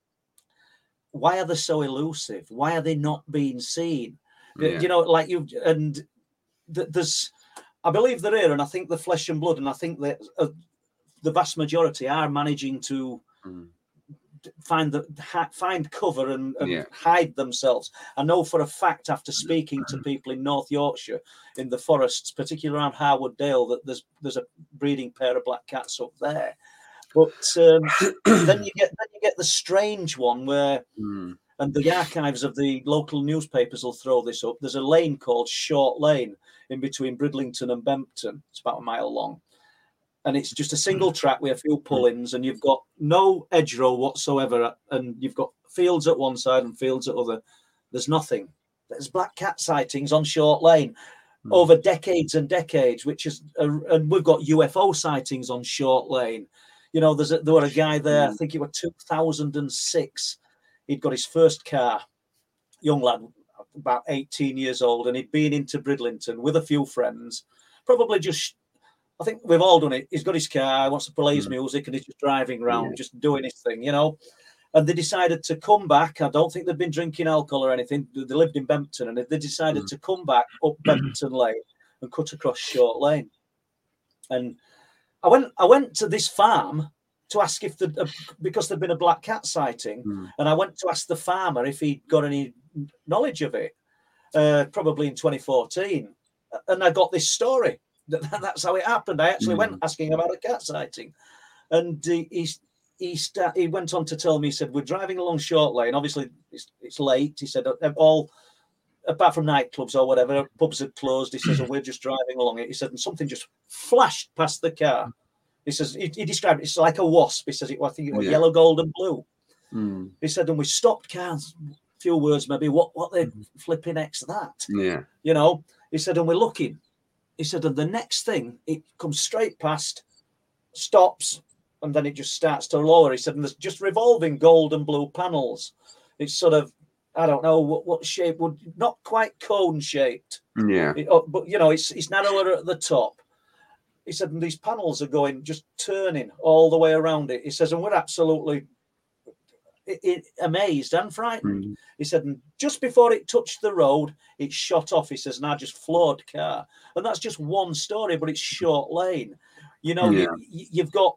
why are they so elusive? Why are they not being seen? Yeah. You know, like you and th- there's, I believe they're here, and I think they're flesh and blood, and I think that uh, the vast majority are managing to. Mm. Find the find cover and, and yeah. hide themselves. I know for a fact, after speaking to people in North Yorkshire, in the forests, particularly around Harwood Dale, that there's there's a breeding pair of black cats up there. But um, then you get then you get the strange one where, mm. and the archives of the local newspapers will throw this up. There's a lane called Short Lane in between Bridlington and Bempton. It's about a mile long. And it's just a single track with a few pull-ins, and you've got no hedgerow whatsoever, and you've got fields at one side and fields at other. There's nothing. There's black cat sightings on Short Lane mm. over decades and decades, which is, uh, and we've got U F O sightings on Short Lane. You know, there's a, there were a guy there, I think it was two thousand six. He'd got his first car, young lad, about eighteen years old, and he'd been into Bridlington with a few friends, probably just. I think we've all done it. He's got his car, wants to play his mm. music, and he's just driving around, yeah. just doing his thing, you know. And they decided to come back. I don't think they'd been drinking alcohol or anything. They lived in Bempton, and they decided mm. to come back up Bempton Lane and cut across Short Lane. And I went, I went to this farm to ask if the uh, because there'd been a black cat sighting, mm. and I went to ask the farmer if he'd got any knowledge of it, uh, probably in twenty fourteen, and I got this story. That's how it happened. I actually mm. went asking about a cat sighting, and he he he, sta- he went on to tell me. He said, "We're driving along Short Lane. Obviously, it's, it's late." He said, "All apart from nightclubs or whatever, pubs had closed." He says, "And we're just driving along it." He said, "And something just flashed past the car." He says, "He, he described it, it's like a wasp." He says, "It I think it was yeah. yellow, gold, and blue." Mm. He said, "And we stopped cars. A few words, maybe. What what they flipping X that?" Yeah, you know. He said, "And we're looking." He said, and the next thing, it comes straight past, stops, and then it just starts to lower. He said, and there's just revolving gold and blue panels. It's sort of, I don't know what, what shape would, not quite cone shaped. Yeah. It, but, you know, it's it's narrower at the top. He said, and these panels are going, just turning all the way around it. He says, and we're absolutely it, it, amazed and frightened. Mm. He said, and just before it touched the road, it shot off. He says, and I just floored car. And that's just one story, but it's Short Lane. You know, yeah. you, you've got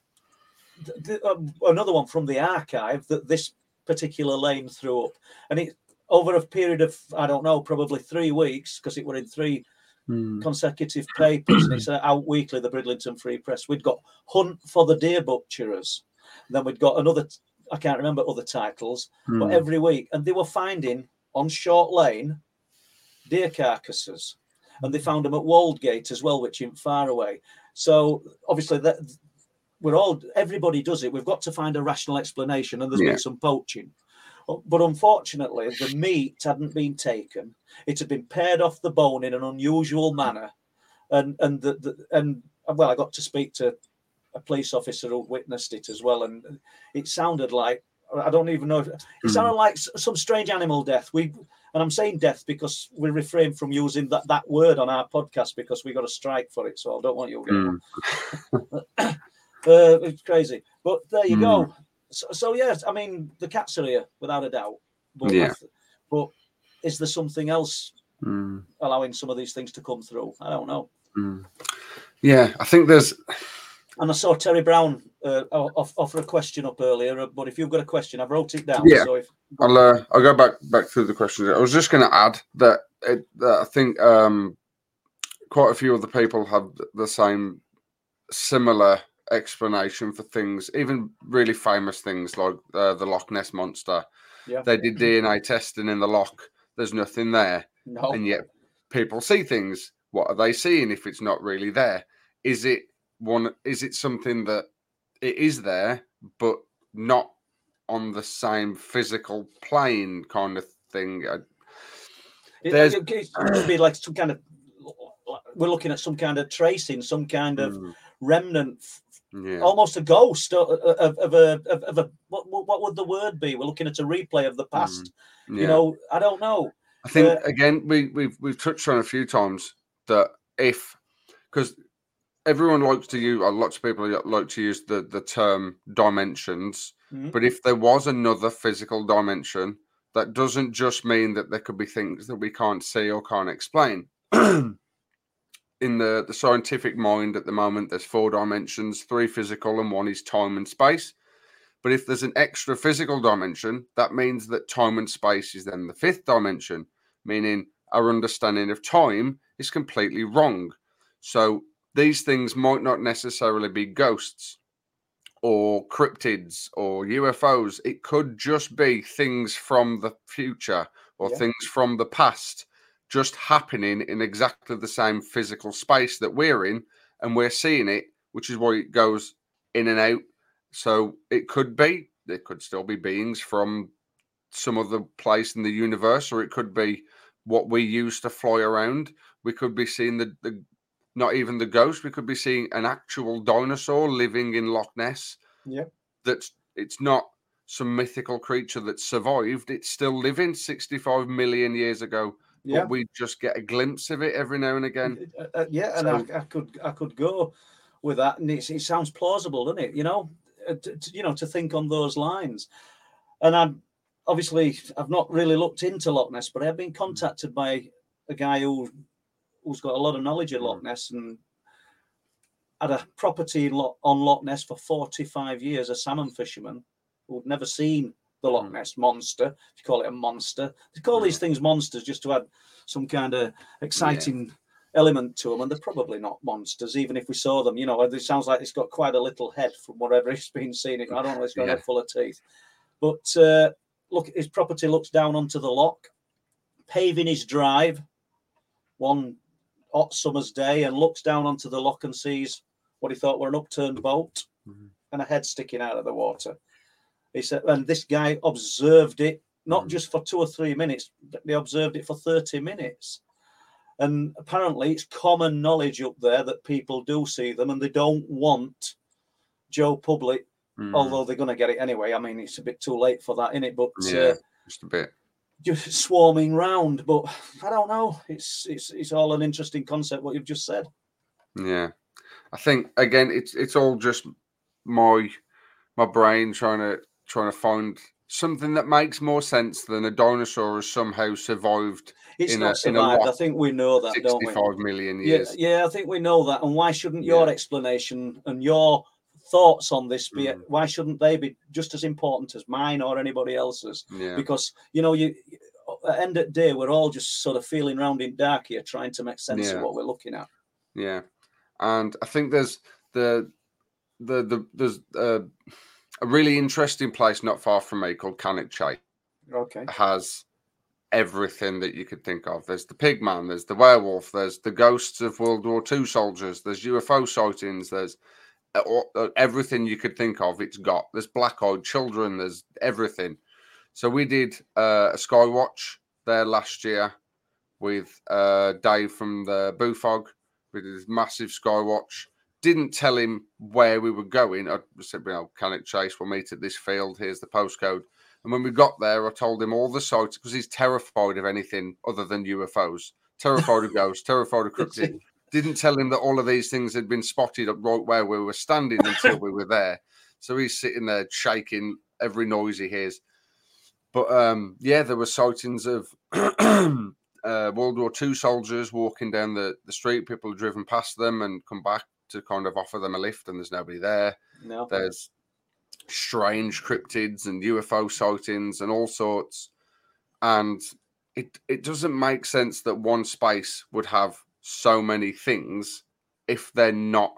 the, the, um, another one from the archive that this particular lane threw up. And it over a period of, I don't know, probably three weeks, because it were in three mm. consecutive papers, and it's out weekly, the Bridlington Free Press. We'd got Hunt for the Deer Butcherers. And then we'd got another, I can't remember other titles, mm. but every week. And they were finding on Short Lane deer carcasses. And they found them at Waldgate as well, which isn't far away. So obviously that we're all, everybody does it. We've got to find a rational explanation, and there's yeah. been some poaching. But unfortunately, the meat hadn't been taken. It had been pared off the bone in an unusual manner. And and the, the and well, I got to speak to a police officer who witnessed it as well, and it sounded like, I don't even know if it mm. sounded like some strange animal death. We and I'm saying death because we refrain from using that, that word on our podcast because we got a strike for it. So I don't want you getting mm. uh, it's crazy. But there you mm. go. So, so yes, I mean the cats are here without a doubt. But yeah. but is there something else mm. allowing some of these things to come through? I don't know. Mm. Yeah, I think there's. And I saw Terry Brown uh, offer a question up earlier, but if you've got a question, I've wrote it down. Yeah, so if... I'll uh, I'll go back back through the questions. I was just going to add that, it, that I think um, quite a few other people have the same similar explanation for things, even really famous things like uh, the Loch Ness Monster. Yeah. They did D N A testing in the loch. There's nothing there, no. and yet people see things. What are they seeing if it's not really there? Is it one? Is it something that it is there, but not on the same physical plane kind of thing? I, There's- It, it could be like some kind of. We're looking at some kind of tracing, some kind of Mm, remnant, yeah. almost a ghost of, of, of a of, of a what, what would the word be? We're looking at a replay of the past. Mm, yeah. You know, I don't know. I think Uh, again we we've we've touched on a few times that if because everyone likes to use, or lots of people like to use the the term dimensions, mhm. but if there was another physical dimension, that doesn't just mean that there could be things that we can't see or can't explain. In the, the scientific mind at the moment, there's four dimensions, three physical and one is time and space. But if there's an extra physical dimension, that means that time and space is then the fifth dimension, meaning our understanding of time is completely wrong. So these things might not necessarily be ghosts or cryptids or U F Os. It could just be things from the future or Yeah. things from the past just happening in exactly the same physical space that we're in, and we're seeing it, which is why it goes in and out. So it could be, there could still be beings from some other place in the universe, or it could be what we use to fly around. We could be seeing the, the not even the ghost, we could be seeing an actual dinosaur living in Loch Ness. Yeah. That's, it's not some mythical creature that survived. It's still living sixty-five million years ago. Yeah. But we just get a glimpse of it every now and again. Uh, uh, yeah, and So- I, I could I could go with that, and it's, it sounds plausible, doesn't it? You know, uh, to, to- you know, to think on those lines. And I'm obviously I've not really looked into Loch Ness, but I've been contacted by a guy who who's got a lot of knowledge of Loch Ness and had a property in Loch, on Loch Ness for forty-five years, a salmon fisherman who'd never seen the Loch Mm. Ness monster, if you call it a monster. They call these things monsters just to add some kind of exciting element to them, and they're probably not monsters, even if we saw them. You know, it sounds like it's got quite a little head from whatever it's been seen. I don't know, it's got a Yeah. head full of teeth. But uh, look, his property looks down onto the loch, paving his drive one hot summer's day, and looks down onto the loch and sees what he thought were an upturned boat Mhm. and a head sticking out of the water. He said, and this guy observed it not Mhm. just for two or three minutes, but they observed it for thirty minutes. And apparently, it's common knowledge up there that people do see them, and they don't want Joe Public, Mm. although they're going to get it anyway. I mean, it's a bit too late for that, isn't it? But Yeah, uh, just a bit. just swarming round. But I don't know. It's it's it's all an interesting concept what you've just said. Yeah, I think again, it's it's all just my my brain trying to trying to find something that makes more sense than a dinosaur has somehow survived It's in not a in a survived. lot I think we know that, don't we? sixty-five million Yeah, years. yeah, I think we know that. And why shouldn't your Yeah. explanation and your thoughts on this be? Mm. Why shouldn't they be just as important as mine or anybody else's? Yeah, Because you know, you at the end of the day, we're all just sort of feeling round in dark here, trying to make sense Yeah. of what we're looking at. yeah, and I think there's the the the there's uh, a really interesting place not far from me called Cannock Chase. Okay. It has everything that you could think of. There's the pig man, there's the werewolf, there's the ghosts of World War Two soldiers, there's U F O sightings, there's uh, all- uh, everything you could think of. It's got there's black-eyed children, there's everything. So we did uh, a Skywatch there last year with uh, Dave from the Bufog. We did this massive Skywatch. Didn't tell him where we were going. I said, you know, Cannock Chase, we'll meet at this field. Here's the postcode. And when we got there, I told him all the sites because he's terrified of anything other than U F Os. Terrified of ghosts, terrified of cryptids. Didn't tell him that all of these things had been spotted up right where we were standing until we were there. So he's sitting there shaking every noise he hears. But um, yeah, there were sightings of uh, World War Two soldiers walking down the, the street. People had driven past them and come back to kind of offer them a lift, and there's nobody there. No. There's strange cryptids and U F O sightings and all sorts. And it it doesn't make sense that one space would have so many things if they're not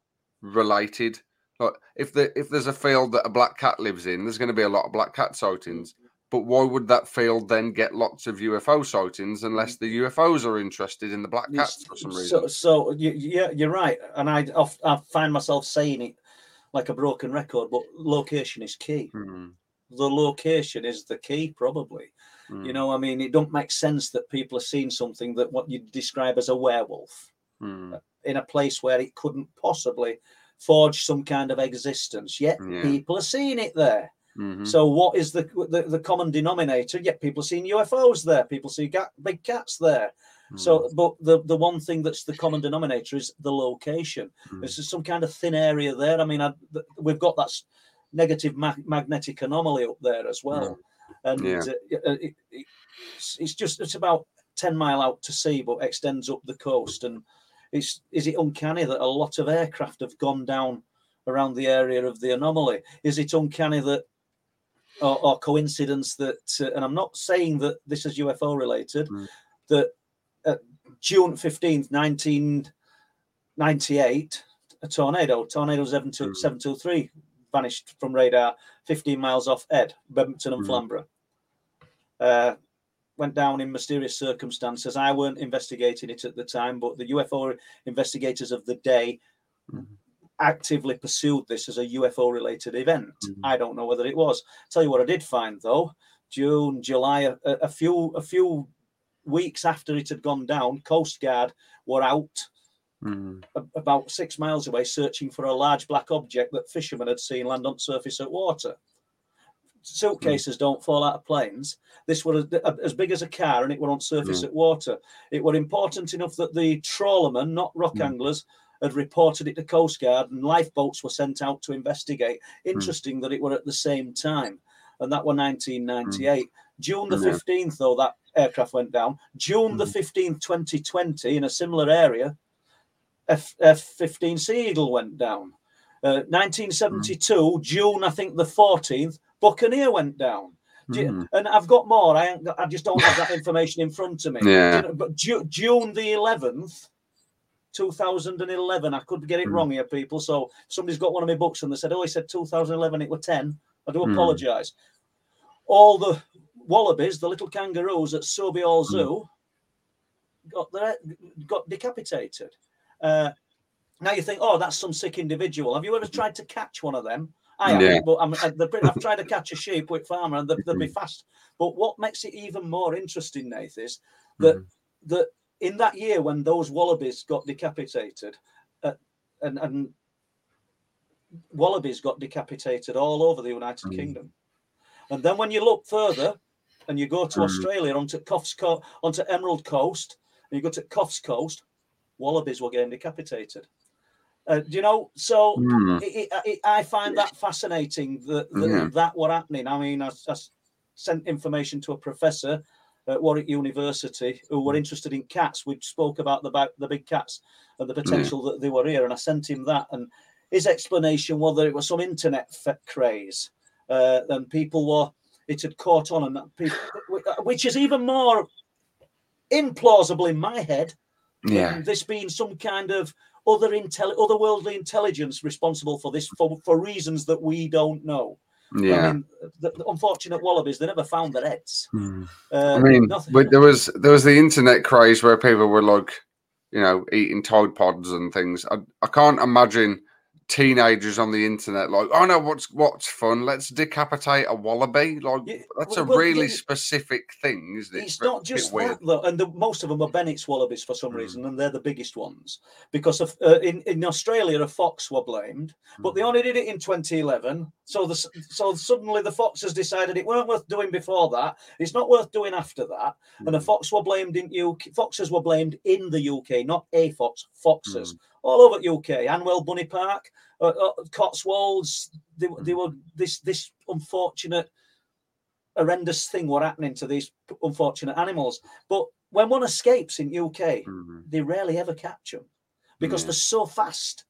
related. Like if the if there's a field that a black cat lives in, there's going to be a lot of black cat sightings. But why would that field then get lots of U F O sightings unless the U F Os are interested in the black cats for some reason? So, so you, yeah, you're right, and I oft, I find myself saying it like a broken record, but location is key. Hmm. The location is the key, probably. Mm. You know, I mean, it don't make sense that people are seeing something that what you describe as a werewolf mm. in a place where it couldn't possibly forge some kind of existence. Yet Yeah. people are seeing it there. Mm-hmm. So what is the, the the common denominator? Yet people are seeing U F Os there. People see ga- big cats there. Mm. So, but the, the one thing that's the common denominator is the location. Mm. There's some kind of thin area there. I mean, I, we've got that negative ma- magnetic anomaly up there as well. Mm. And yeah. uh, it, it, it's, it's just, it's about ten mile out to sea, but extends up the coast. And it's, is it uncanny that a lot of aircraft have gone down around the area of the anomaly? Is it uncanny that, or, or coincidence that, uh, and I'm not saying that this is U F O related, mm. that uh, June fifteenth, nineteen ninety-eight, a tornado, tornado seven two three, vanished from radar fifteen miles off Ed, Bedmonton and mm. Flamborough. Uh, went down in mysterious circumstances. I weren't investigating it at the time, but the U F O investigators of the day mm. actively pursued this as a U F O related event. Mm. I don't know whether it was. Tell you what I did find though, June, July, a, a few a few weeks after it had gone down, Coast Guard were out mm. a, about six miles away searching for a large black object that fishermen had seen land on surface at water. Suitcases mm. don't fall out of planes. This was as big as a car and it were on surface mm. at water. It were important enough that the trawlermen, not rock mm. anglers, had reported it to Coast Guard and lifeboats were sent out to investigate. Interesting mm. that it were at the same time. And that were nineteen ninety-eight. Mm. June the fifteenth, though, that aircraft went down. June mm. the fifteenth, twenty twenty, in a similar area, F fifteen Sea Eagle went down. Uh, nineteen seventy-two, mm. June, I think the fourteenth, Buccaneer went down. Mm. And I've got more. I, ain't got, I just don't have that information in front of me. Yeah. You know, but Ju- June the eleventh, two thousand eleven, I could get it mm. wrong here, people. So somebody's got one of my books and they said, oh, he said two thousand eleven, it were ten. I do apologise. Mm. All the wallabies, the little kangaroos at Sobiol Zoo, mm. got their, got decapitated. Uh, now you think, oh, that's some sick individual. Have you ever tried to catch one of them? I haven't, yeah. but I'm, I've tried to catch a sheep with farmer and they'll be fast. But what makes it even more interesting, Nath, is that, mm. that in that year when those wallabies got decapitated, uh, and, and wallabies got decapitated all over the United mm. Kingdom. And then when you look further and you go to mm. Australia onto Coffs Co- onto Emerald Coast, and you go to Coffs Coast, wallabies were getting decapitated. Uh, do you know? So mm. it, it, it, I find that fascinating that that, yeah. that were happening. I mean, I, I sent information to a professor at Warwick University who were interested in cats. We spoke about the about the big cats and the potential yeah. that they were here, and I sent him that. And his explanation was that it was some internet craze, uh, and people were it had caught on, and that people, which is even more implausible in my head. Yeah, this being some kind of other intel, otherworldly intelligence responsible for this for, for reasons that we don't know. Yeah, I mean, the, the unfortunate wallabies, they never found their heads. Hmm. Uh, I mean, but there was there was the internet craze where people were like, you know, eating Tide Pods and things. I, I can't imagine teenagers on the internet like, oh no, what's what's fun? Let's decapitate a wallaby. Like yeah, that's well, a really yeah, specific thing, isn't it? It's, it's not just that though, and the, most of them are Bennett's wallabies for some mm. reason, and they're the biggest ones because of uh, in in Australia a fox were blamed, but mm. they only did it in twenty eleven. So the so suddenly the foxes decided it weren't worth doing before that. It's not worth doing after that, mm. and the fox were blamed in U K. Foxes were blamed in the U K, not a fox. Foxes. Mm. All over U K, Anwell Bunny Park, uh, uh, Cotswolds. They, they were this this unfortunate, horrendous thing were happening to these unfortunate animals. But when one escapes in U K, mm-hmm. they rarely ever catch them because yeah. they're so fast.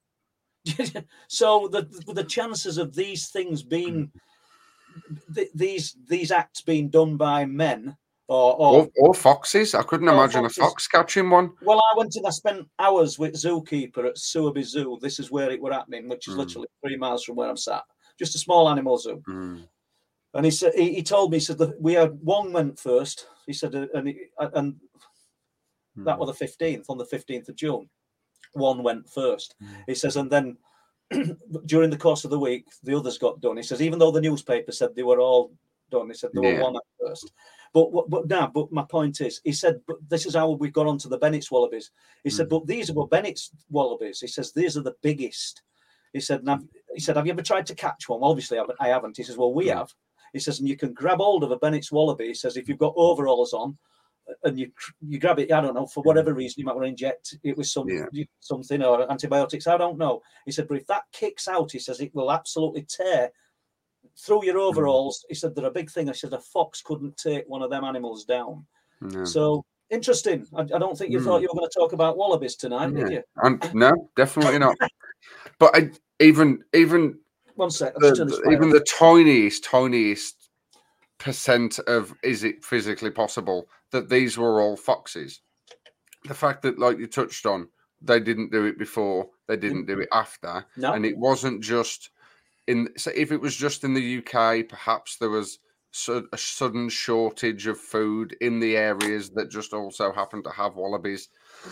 So the the chances of these things being mm-hmm. th- these these acts being done by men. Or, or, or, or foxes. I couldn't imagine foxes. a fox catching one. Well, I went and I spent hours with zookeeper at Suaby Zoo. This is where it were happening, which is mm. literally three miles from where I'm sat. Just a small animal zoo. Mm. And he said he, he told me he said that we had one went first. He said uh, and he, and mm. that was the fifteenth on the fifteenth of June. One went first. Mm. He says, and then during the course of the week, the others got done. He says, even though the newspaper said they were all done. He said there Yeah. were one at first. But but now, but my point is, he said, but this is how we got onto the Bennett's wallabies. He said, Mm. but these were Bennett's wallabies. He says these are the biggest. He said, now, he said, have you ever tried to catch one? Well, obviously, I haven't. He says, well, we Mm. have. He says, and you can grab hold of a Bennett's wallaby. He says, if you've got overalls on, and you you grab it, I don't know, for whatever reason, you might want to inject it with some Yeah. something or antibiotics. I don't know. He said, but if that kicks out, he says, it will absolutely tear through your overalls. He said, they're a big thing. I said, a fox couldn't take one of them animals down. No. So interesting. I, I don't think you Mm. thought you were going to talk about wallabies tonight, Yeah. did you? And, no, definitely not. But I, even even One sec. I'll the, just turn this the- fire even off. the tiniest tiniest percent of is it physically possible that these were all foxes? The fact that, like you touched on, they didn't do it before, they didn't do it after, No. and it wasn't just in. So if it was just in the U K, perhaps there was su- a sudden shortage of food in the areas that just also happened to have wallabies.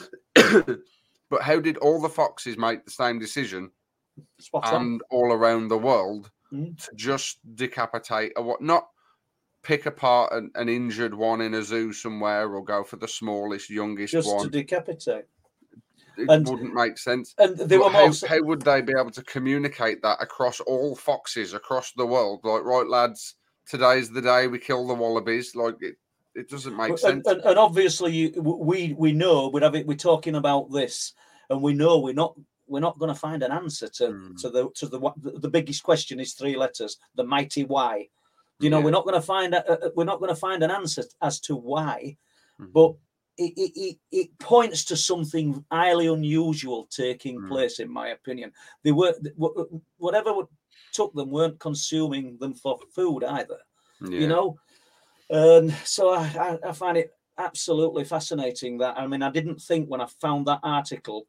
But how did all the foxes make the same decision Spot on. and all around the world Mm. to just decapitate or what? Not pick apart an, an injured one in a zoo somewhere or go for the smallest, youngest Just one. to decapitate. It and- wouldn't make sense. And they But were how, more. how would they be able to communicate that across all foxes across the world? Like, right, lads, today's the day we kill the wallabies. Like, it, it doesn't make and, sense. and, and obviously, you, we we know we're having, we're talking about this, and we know we're not we're not going to find an answer to Mm. to the to the the biggest question is three letters, the mighty why. You know, Yeah. we're not going to find a, a- we're not going to find an answer as to why, Mhm. but it, it it it points to something highly unusual taking Mm. place, in my opinion. They were whatever took them weren't consuming them for food either. Yeah. You know, and so I, I, I find it absolutely fascinating that, I mean, I didn't think when I found that article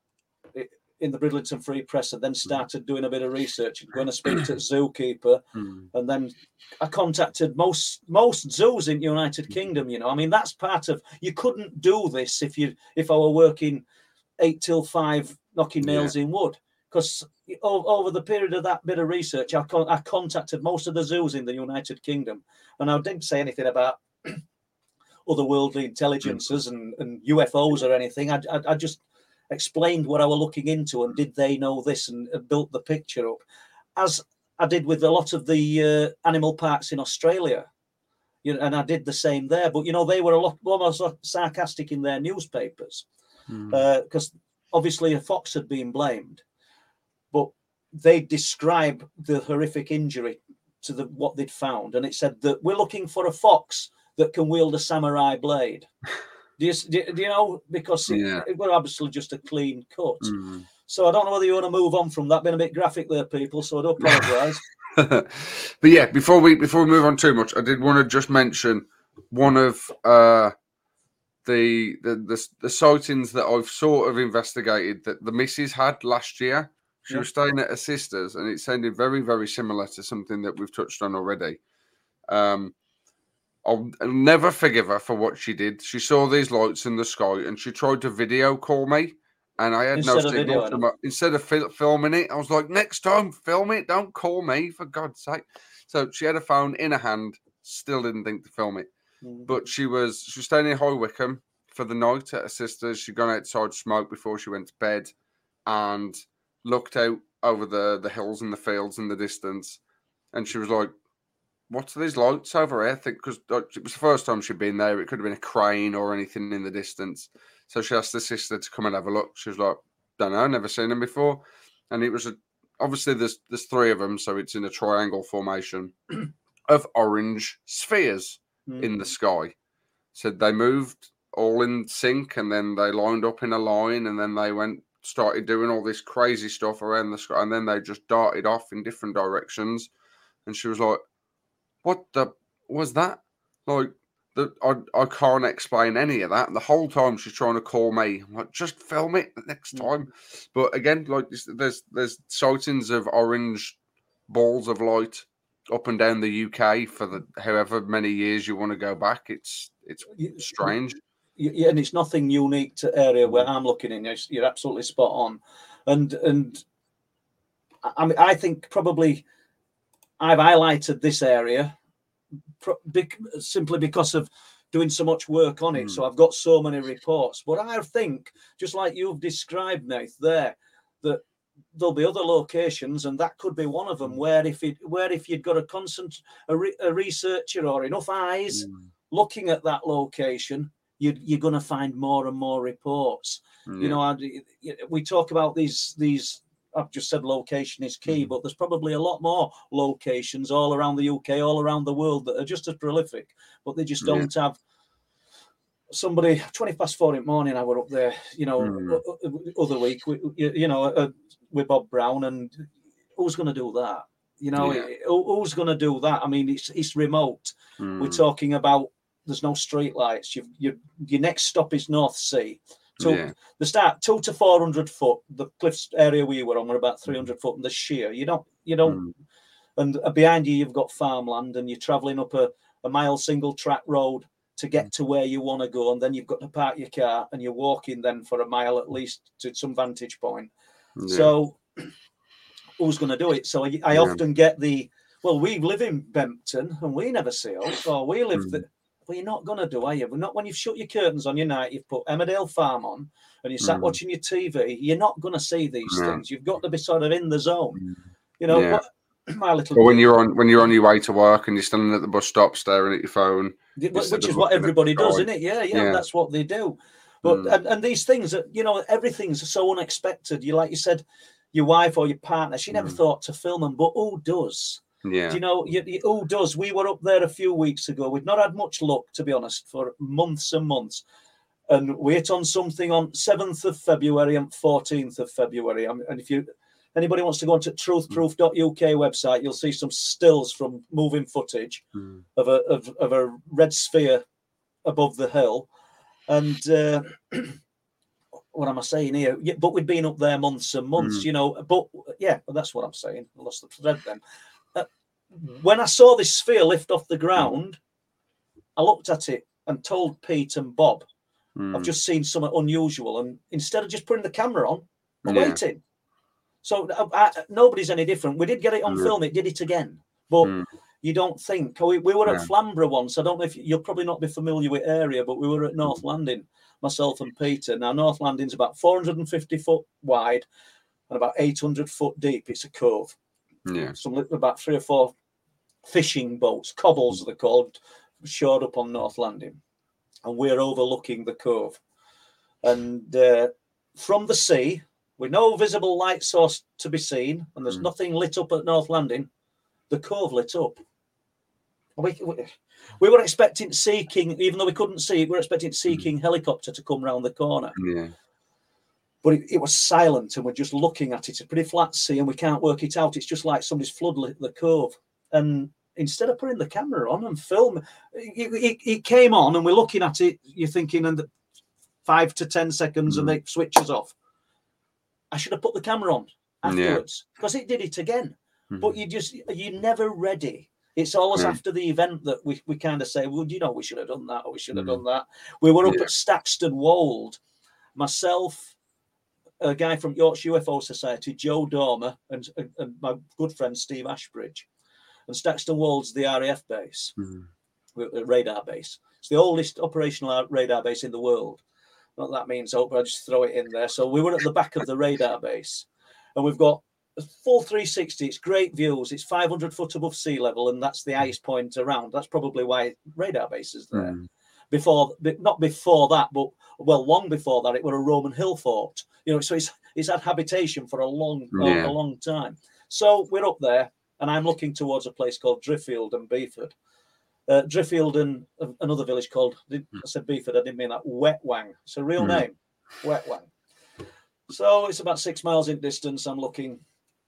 in the Bridlington Free Press and then started doing a bit of research and going to speak to Zookeeper, Mm. and then I contacted most most zoos in the United Kingdom. You know, I mean, that's part of, you couldn't do this if you if I were working eight till five knocking nails in wood, because over the period of that bit of research, I, con- I contacted most of the zoos in the United Kingdom, and I didn't say anything about otherworldly intelligences and, and U F Os or anything. I, I, I just explained what I were looking into, and did they know this, and, and built the picture up, as I did with a lot of the uh, animal parks in Australia. You know, and I did the same there. But you know, they were a lot more sarcastic in their newspapers, because Mm. uh, obviously a fox had been blamed, but they describe the horrific injury to the what they'd found, and it said that we're looking for a fox that can wield a samurai blade. Do you, do you know? Because it, Yeah. it was obviously just a clean cut. Mm. So I don't know whether you want to move on from that. Been a bit graphic there, people. So I do apologise. But yeah, before we before we move on too much, I did want to just mention one of uh, the, the the the sightings that I've sort of investigated that the missus had last year. She Yeah. was staying at her sister's, and it sounded very very similar to something that we've touched on already. Um, I'll, I'll never forgive her for what she did. She saw these lights in the sky, and she tried to video call me. And I had Instead no of signal. videoing To my, instead of fil- filming it, I was like, next time, film it. Don't call me, for God's sake. So she had a phone in her hand, still didn't think to film it. Mm. But she was she was staying in High Wycombe for the night at her sister's. She'd gone outside to smoke before she went to bed and looked out over the, the hills and the fields in the distance. And she was like, what's these lights over here? I think because it was the first time she'd been there. It could have been a crane or anything in the distance. So she asked the sister to come and have a look. She was like, don't know, never seen them before. And it was a, obviously there's there's three of them, so it's in a triangle formation of orange spheres Mm. in the sky. So they moved all in sync, and then they lined up in a line, and then they went started doing all this crazy stuff around the sky, and then they just darted off in different directions. And she was like, what the was that? Like, the, I, I can't explain any of that. And the whole time she's trying to call me, I'm like, just film it next time. But again, like, there's there's sightings of orange balls of light up and down the U K for the however many years you want to go back. It's it's strange. Yeah, and it's nothing unique to area where I'm looking in. You're, you're absolutely spot on, and and I mean, I think probably I've highlighted this area pro- bec- simply because of doing so much work on it. Mm. So I've got so many reports. But I think, just like you've described, Nath, there, that there'll be other locations, and that could be one of them, Mm. where if it, where if you'd got a constant a, re, a researcher or enough eyes Mm. looking at that location, you, you're going to find more and more reports. Yeah. You know, I, we talk about these these. I've just said location is key, Mm. but there's probably a lot more locations all around the U K, all around the world that are just as prolific, but they just don't yeah. have somebody. twenty past four in the morning, I were up there, you know, mm. other week, you know, uh, with Bob Brown, and who's going to do that? You know, yeah. who's going to do that? I mean, it's it's remote. Mm. We're talking about there's no street lights. You've, you your next stop is North Sea. So yeah. the start two to four hundred foot. The cliffs area we were on were about three hundred foot, and the sheer. You don't, you don't, mm. and behind you you've got farmland, and you're travelling up a, a mile single track road to get mm. to where you want to go, and then you've got to park your car, and you're walking then for a mile at least to some vantage point. Yeah. So who's going to do it? So I, I yeah. often get the well, we live in Bempton, and we never see it, or we live. Mm. The, Well, you're not going to do, are you? Not when you've shut your curtains on your night, you've put Emmerdale Farm on, and you sat mm. watching your T V. You're not going to see these no. things. You've got to be sort of in the zone. You know, yeah. what, my little. Or when you're on when you're on your way to work and you're standing at the bus stop staring at your phone, which is what everybody does, isn't it? Yeah, yeah, yeah, that's what they do. But mm. and, and these things, you know, everything's so unexpected. You like you said, your wife or your partner, she never mm. thought to film them, but who does? Yeah. Do you know, you, you, who does? We were up there a few weeks ago. We've not had much luck, to be honest, for months and months. And we hit on something on seventh of February and fourteenth of February. And if you anybody wants to go onto truth proof dot U K website, you'll see some stills from moving footage mm. of, a, of, of a red sphere above the hill. And uh, what am I saying here? Yeah, but we'd been up there months and months, mm. you know. But yeah, that's what I'm saying. I lost the thread then. When I saw this sphere lift off the ground, I looked at it and told Pete and Bob, mm. I've just seen something unusual. And instead of just putting the camera on, I'm yeah. waiting. So I, I, nobody's any different. We did get it on mm. film. It did it again. But mm. you don't think. We, we were at yeah. Flamborough once. I don't know if you'll probably not be familiar with the area, but we were at North Landing, myself and Peter. Now, North Landing's about four hundred fifty foot wide and about eight hundred foot deep. It's a cove. Yeah. Some about three or four fishing boats, cobbles they're called, shored up on North Landing, and we're overlooking the cove. And uh, from the sea, with no visible light source to be seen, and there's mm. nothing lit up at North Landing, the cove lit up. We, we, we were expecting Sea King, even though we couldn't see it, we were expecting Sea King mm. helicopter to come round the corner. Yeah. But it, it was silent, and we're just looking at it. It's a pretty flat sea, and we can't work it out. It's just like somebody's floodlit the cove. And instead of putting the camera on and film, it, it, it came on, and we're looking at it. You're thinking, and five to ten seconds, mm. and it switches off. I should have put the camera on afterwards because yeah. it did it again. Mm. But you just you're never ready. It's always yeah. after the event that we, we kind of say, well, you know, we should have done that, or we should have mm. done that. We were up yeah. at Staxton Wold, myself, a guy from Yorkshire U F O Society, Joe Dormer, and, and, and my good friend Steve Ashbridge. And Staxton Wold's the R A F base, mm-hmm. radar base. It's the oldest operational radar base in the world. Not that means old, but I just throw it in there. So we were at the back of the radar base, and we've got a full three sixty. It's great views. It's five hundred foot above sea level, and that's the highest point around. That's probably why radar base is there. Mm. Before, not before that, but well, long before that, it were a Roman hill fort. You know, so it's it's had habitation for a long, yeah. a long time. So we're up there, and I'm looking towards a place called Driffield and Beeford. Uh, Driffield and another village called, I said Beeford, I didn't mean that, Wetwang. It's a real mm. name, Wetwang. So it's about six miles in distance. I'm looking,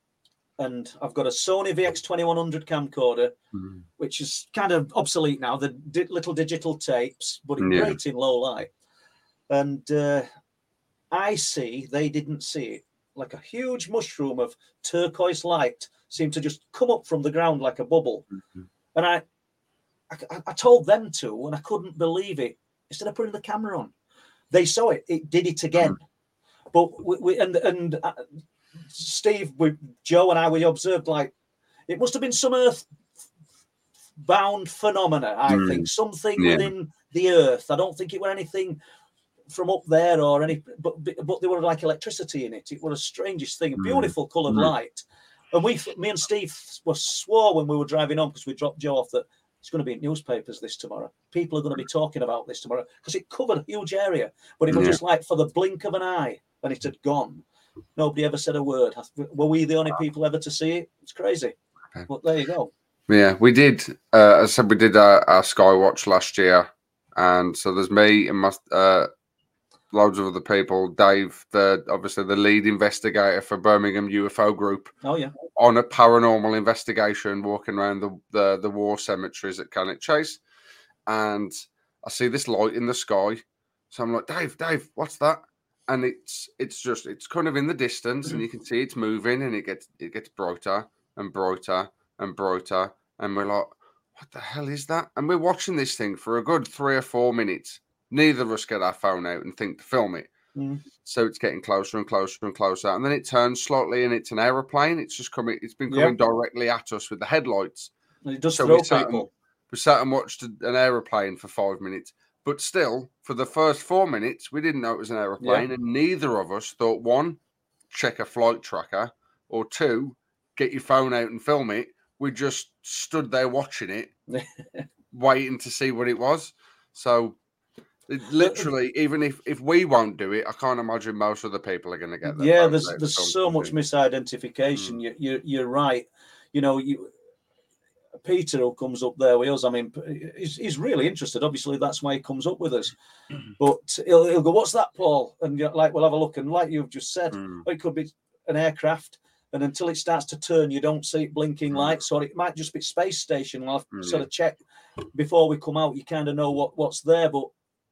and I've got a Sony V X twenty-one hundred camcorder, mm. which is kind of obsolete now, the di- little digital tapes, but it's yeah. great in low light. And uh, I see, they didn't see it, like a huge mushroom of turquoise light seemed to just come up from the ground like a bubble. Mm-hmm. And I, I, I told them to, and I couldn't believe it. Instead of putting the camera on, they saw it. It did it again. Mm-hmm. But we, we and and uh, Steve, we, Joe, and I, we observed like it must have been some Earth bound phenomena. I Mm. think something Yeah. within the earth. I don't think it were anything from up there or any, but but there were like electricity in it. It was the strangest thing. A beautiful mm. coloured mm. light. And we, me and Steve, were swore when we were driving on because we dropped Joe off that it's going to be in newspapers this tomorrow. People are going to be talking about this tomorrow because it covered a huge area. But it was yeah. just like for the blink of an eye, and it had gone. Nobody ever said a word. Were we the only people ever to see it? It's crazy. Okay. But there you go. Yeah, we did. Uh, as I said, we did our, our Skywatch last year, and so there's me and my, uh, loads of other people. Dave, the obviously the lead investigator for Birmingham U F O Group. Oh yeah. On a paranormal investigation, walking around the the, the war cemeteries at Cannock Chase, and I see this light in the sky. So I'm like, Dave, Dave, what's that? And it's it's just it's kind of in the distance, and you can see it's moving, and it gets it gets brighter and brighter and brighter, and we're like, what the hell is that? And we're watching this thing for a good three or four minutes. Neither of us get our phone out and think to film it. Mm. So it's getting closer and closer and closer, and then it turns slightly, and it's an aeroplane. It's just coming. It's been coming yep. directly at us with the headlights. And it does so throw we sat people. And, we sat and watched an aeroplane for five minutes. But still, for the first four minutes, we didn't know it was an aeroplane, yeah. and neither of us thought, one, check a flight tracker, or two, get your phone out and film it. We just stood there watching it, waiting to see what it was. So, it, literally, even if, if we won't do it, I can't imagine most other people are going to get that. Yeah, there's there's so much misidentification. Mm. You, you, you're right. You know, you... Peter, who comes up there with us, I mean, he's, he's really interested. Obviously, that's why he comes up with us. But he'll, he'll go, what's that, Paul? And you're like, we'll have a look. And like you've just said, mm. it could be an aircraft. And until it starts to turn, you don't see it blinking mm. lights. Or it might just be space station. We'll have to mm. sort of check before we come out. You kind of know what, what's there. But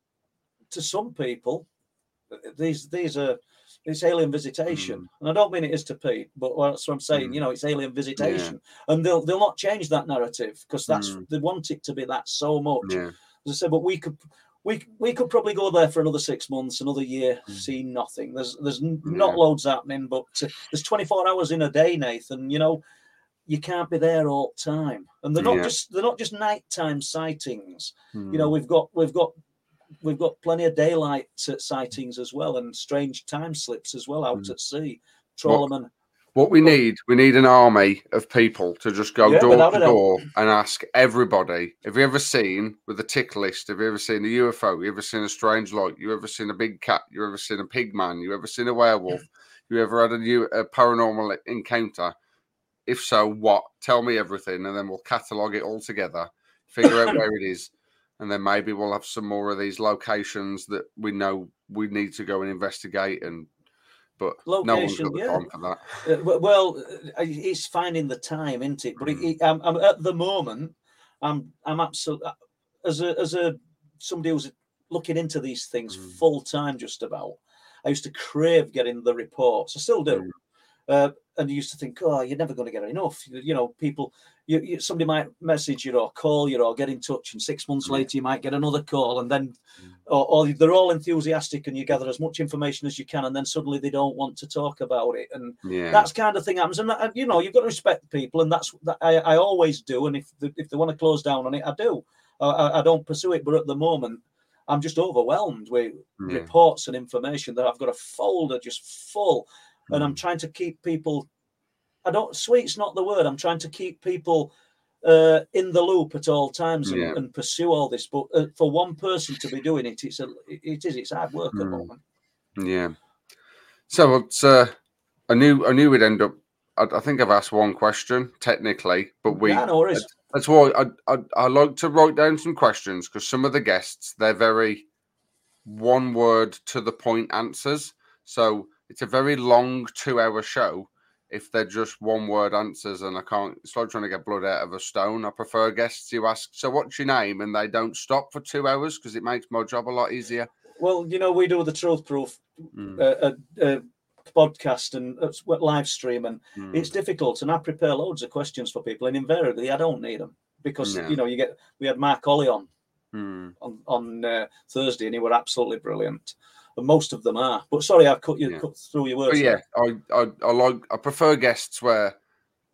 to some people, these these are... It's alien visitation, mm. and I don't mean it is to Pete, but that's what I'm saying. Mm. You know, it's alien visitation, yeah. and they'll they'll not change that narrative because that's mm. they want it to be that so much. Yeah. As I said, but we could we we could probably go there for another six months, another year, mm. see nothing. There's there's yeah. not loads happening, but uh, there's twenty-four hours in a day, Nathan. You know, you can't be there all the time, and they're not yeah. just they're not just nighttime sightings. Mm. You know, we've got we've got. We've got plenty of daylight sightings as well, and strange time slips as well out mm. at sea. Trawlermen. What, what we need, we need an army of people to just go yeah, door to door and ask everybody, have you ever seen, with a tick list, have you ever seen a U F O? You ever seen a strange light? You ever seen a big cat? You ever seen a pig man? You ever seen a werewolf? You ever had a, new, a paranormal encounter? If so, what? Tell me everything, and then we'll catalogue it all together, figure out where it is. And then maybe we'll have some more of these locations that we know we need to go and investigate. And but Location, no one's got the yeah. time for that. Uh, well, it's finding the time, isn't it? But mm. it, it, I'm, I'm, at the moment, I'm I'm absolutely as a as a somebody who's looking into these things mm. full time, just about. I used to crave getting the reports. I still do. Mm. Uh, and you used to think, oh, you're never going to get enough. You, you know, people, you, you, somebody might message you or call you or get in touch, and six months later you might get another call, and then, mm. or, or they're all enthusiastic, and you gather as much information as you can, and then suddenly they don't want to talk about it, and yeah. that's kind of thing happens. And, and you know, you've got to respect people, and that's that I, I always do. And if they, if they want to close down on it, I do. I, I don't pursue it, but at the moment, I'm just overwhelmed with yeah. reports and information that I've got a folder just full. And I'm trying to keep people, I don't, sweet's not the word. I'm trying to keep people uh, in the loop at all times and, yeah. and pursue all this. But uh, for one person to be doing it, it's a, it is, it's hard work mm. at the moment. Yeah. So it's, uh, I knew, I knew we'd end up, I, I think I've asked one question technically, but we, yeah, no worries. That's why I, I, I like to write down some questions, because some of the guests, they're very one word to the point answers. So it's a very long two-hour show if they're just one-word answers, and I can't... It's like trying to get blood out of a stone. I prefer guests who ask, so what's your name? And they don't stop for two hours, because it makes my job a lot easier. Well, you know, we do the Truth Proof mm. uh, uh, uh, podcast and uh, live stream, and mm. it's difficult, and I prepare loads of questions for people, and invariably I don't need them, because, no. you know, you get... We had Mark Ollie on, mm. on, on uh, Thursday, and he were absolutely brilliant. And most of them are. But sorry, I cut you yeah. cut through your words. But yeah, I, I I like I prefer guests where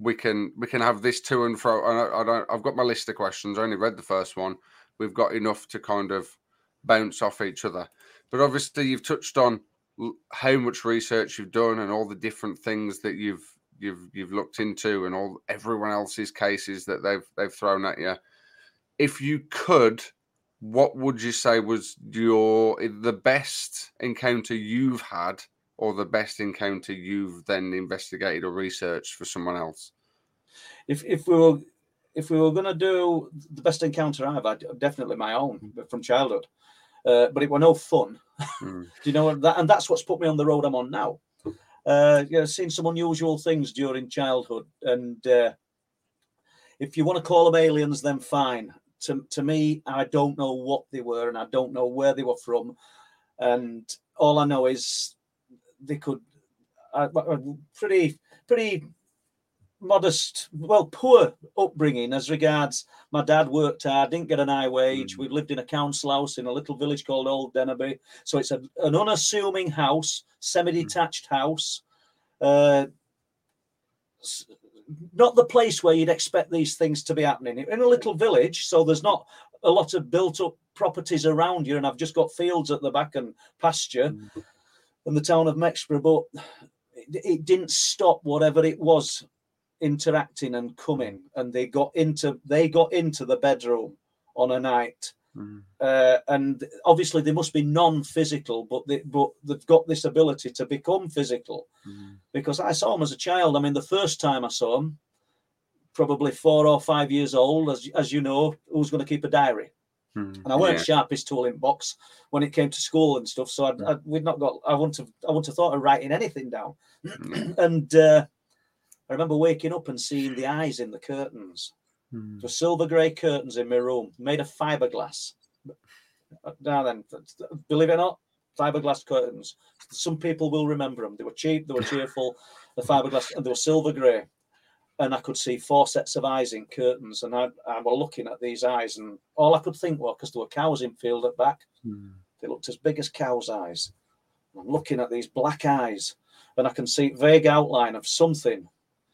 we can we can have this to and fro. And I, I don't. I've got my list of questions. I only read the first one. We've got enough to kind of bounce off each other. But obviously, you've touched on how much research you've done and all the different things that you've you've you've looked into, and all everyone else's cases that they've they've thrown at you. If you could, what would you say was your the best encounter you've had, or the best encounter you've then investigated or researched for someone else? If if we were if we were going to do the best encounter I've had, definitely my own from childhood. Uh, but it were no fun. Mm. Do you know that? And that's what's put me on the road I'm on now. Uh, you know, seen some unusual things during childhood, and uh, if you want to call them aliens, then fine. To to me, I don't know what they were, and I don't know where they were from, and all I know is they could. Uh, pretty pretty. modest, well, poor upbringing as regards my dad worked hard, didn't get an high wage. Mm. We lived in a council house in a little village called Old Dennerby. So it's a, an unassuming house, semi-detached mm. house. Uh, not the place where you'd expect these things to be happening. In a little village, so there's not a lot of built-up properties around you, and I've just got fields at the back and pasture mm. in the town of Mexborough, but it, it didn't stop whatever it was interacting and coming, and they got into they got into the bedroom on a night, mm. uh, and obviously they must be non-physical, but they but they've got this ability to become physical. Mm. Because I saw them as a child. I mean, the first time I saw them, probably four or five years old, as as you know, who's going to keep a diary? Mm. And I weren't yeah. sharpest tool in box when it came to school and stuff, so I'd, mm. I'd, we'd not got. I wouldn't have. I wouldn't have thought of writing anything down, mm. and. Uh, I remember waking up and seeing the eyes in the curtains. Hmm. There were silver grey curtains in my room, made of fiberglass. Now then, believe it or not, fiberglass curtains. Some people will remember them. They were cheap, they were cheerful, the fiberglass, and they were silver grey. And I could see four sets of eyes in curtains, and I, I was looking at these eyes, and all I could think was, because there were cows in field at back, hmm. they looked as big as cows' eyes. I'm looking at these black eyes, and I can see vague outline of something.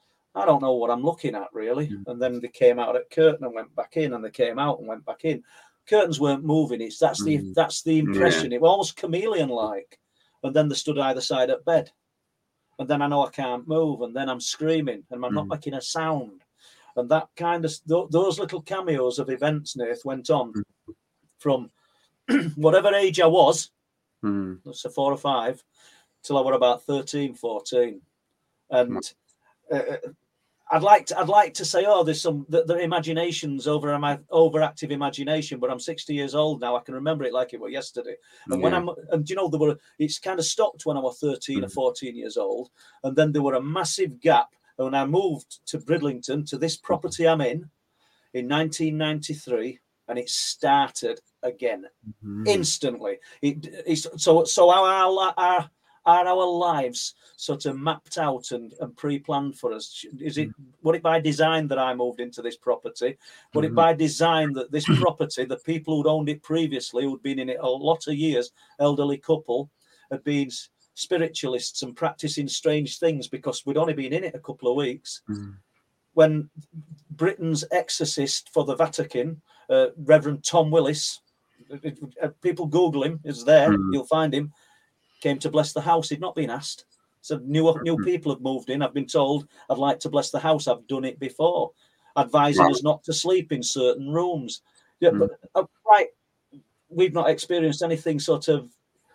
I don't know what I'm looking at, really. Mm. And then they came out at curtain and went back in, and they came out and went back in. Curtains weren't moving. It's that's the mm. that's the impression. Yeah. It was almost chameleon-like. And then they stood either side at bed. And then I know I can't move, and then I'm screaming, and I'm mm. not making a sound. And that kind of th- those little cameos of events, Nath, went on mm. from whatever age I was, mm. so four or five, till I was about thirteen, fourteen, and. Uh, I'd like to. I'd like to say, oh, there's some the, the imagination's over overactive imagination, but I'm sixty years old now. I can remember it like it was yesterday. And yeah. when I'm, and you know, there were. It's kind of stopped when I was thirteen mm. or fourteen years old, and then there were a massive gap. And when I moved to Bridlington, to this property I'm in, in nineteen ninety-three, and it started again mm. instantly. It, it's so so our our. Are our lives sort of mapped out and, and pre-planned for us? Is it was it by design that I moved into this property? Was mm-hmm. it by design that this property, the people who'd owned it previously, who'd been in it a lot of years, elderly couple, had been spiritualists and practicing strange things because we'd only been in it a couple of weeks. Mm-hmm. When Britain's exorcist for the Vatican, uh, Reverend Tom Willis, it, it, people Google him, is there, mm-hmm. you'll find him, came to bless the house. He'd not been asked. So new new people have moved in. I've been told I'd like to bless the house. I've done it before, advising wow. us not to sleep in certain rooms. Yeah, mm. but uh, right, we've not experienced anything sort of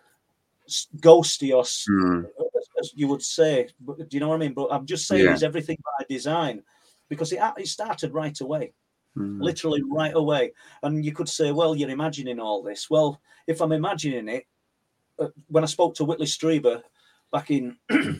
ghosty or mm. as you would say. Do you know what I mean? But I'm just saying, yeah. it's everything by design, because it it started right away. Mm. Literally right away. And you could say, well, you're imagining all this. Well, if I'm imagining it, Uh, when I spoke to Whitley Strieber back in,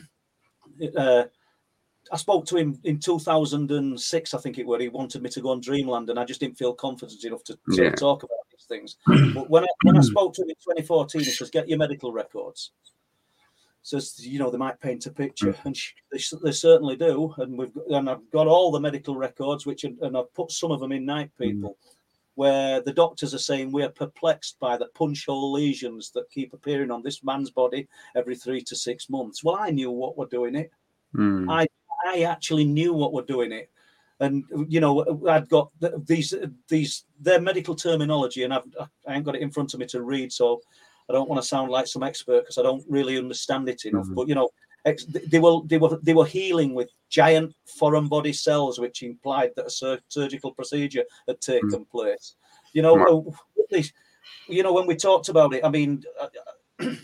uh, I spoke to him in two thousand six, I think it was. He wanted me to go on Dreamland, and I just didn't feel confident enough to, to yeah. talk about these things. But when I, when I spoke to him in twenty fourteen, he says, "Get your medical records." Says, you know, they might paint a picture, and she, they, they certainly do. And we've got, and I've got all the medical records, which and I've put some of them in Night People. Mm. Where the doctors are saying we are perplexed by the punch hole lesions that keep appearing on this man's body every three to six months. Well, I knew what were doing it. Mm. I I actually knew what were doing it. And, you know, I'd got these, these, their medical terminology, and I've, I ain't got it in front of me to read, so I don't want to sound like some expert because I don't really understand it enough. Mm-hmm. But, you know, ex- they were, they were, they were healing with giant foreign body cells, which implied that a sur- surgical procedure had taken mm-hmm. place. You know, mm-hmm. you know, when we talked about it, I mean, I,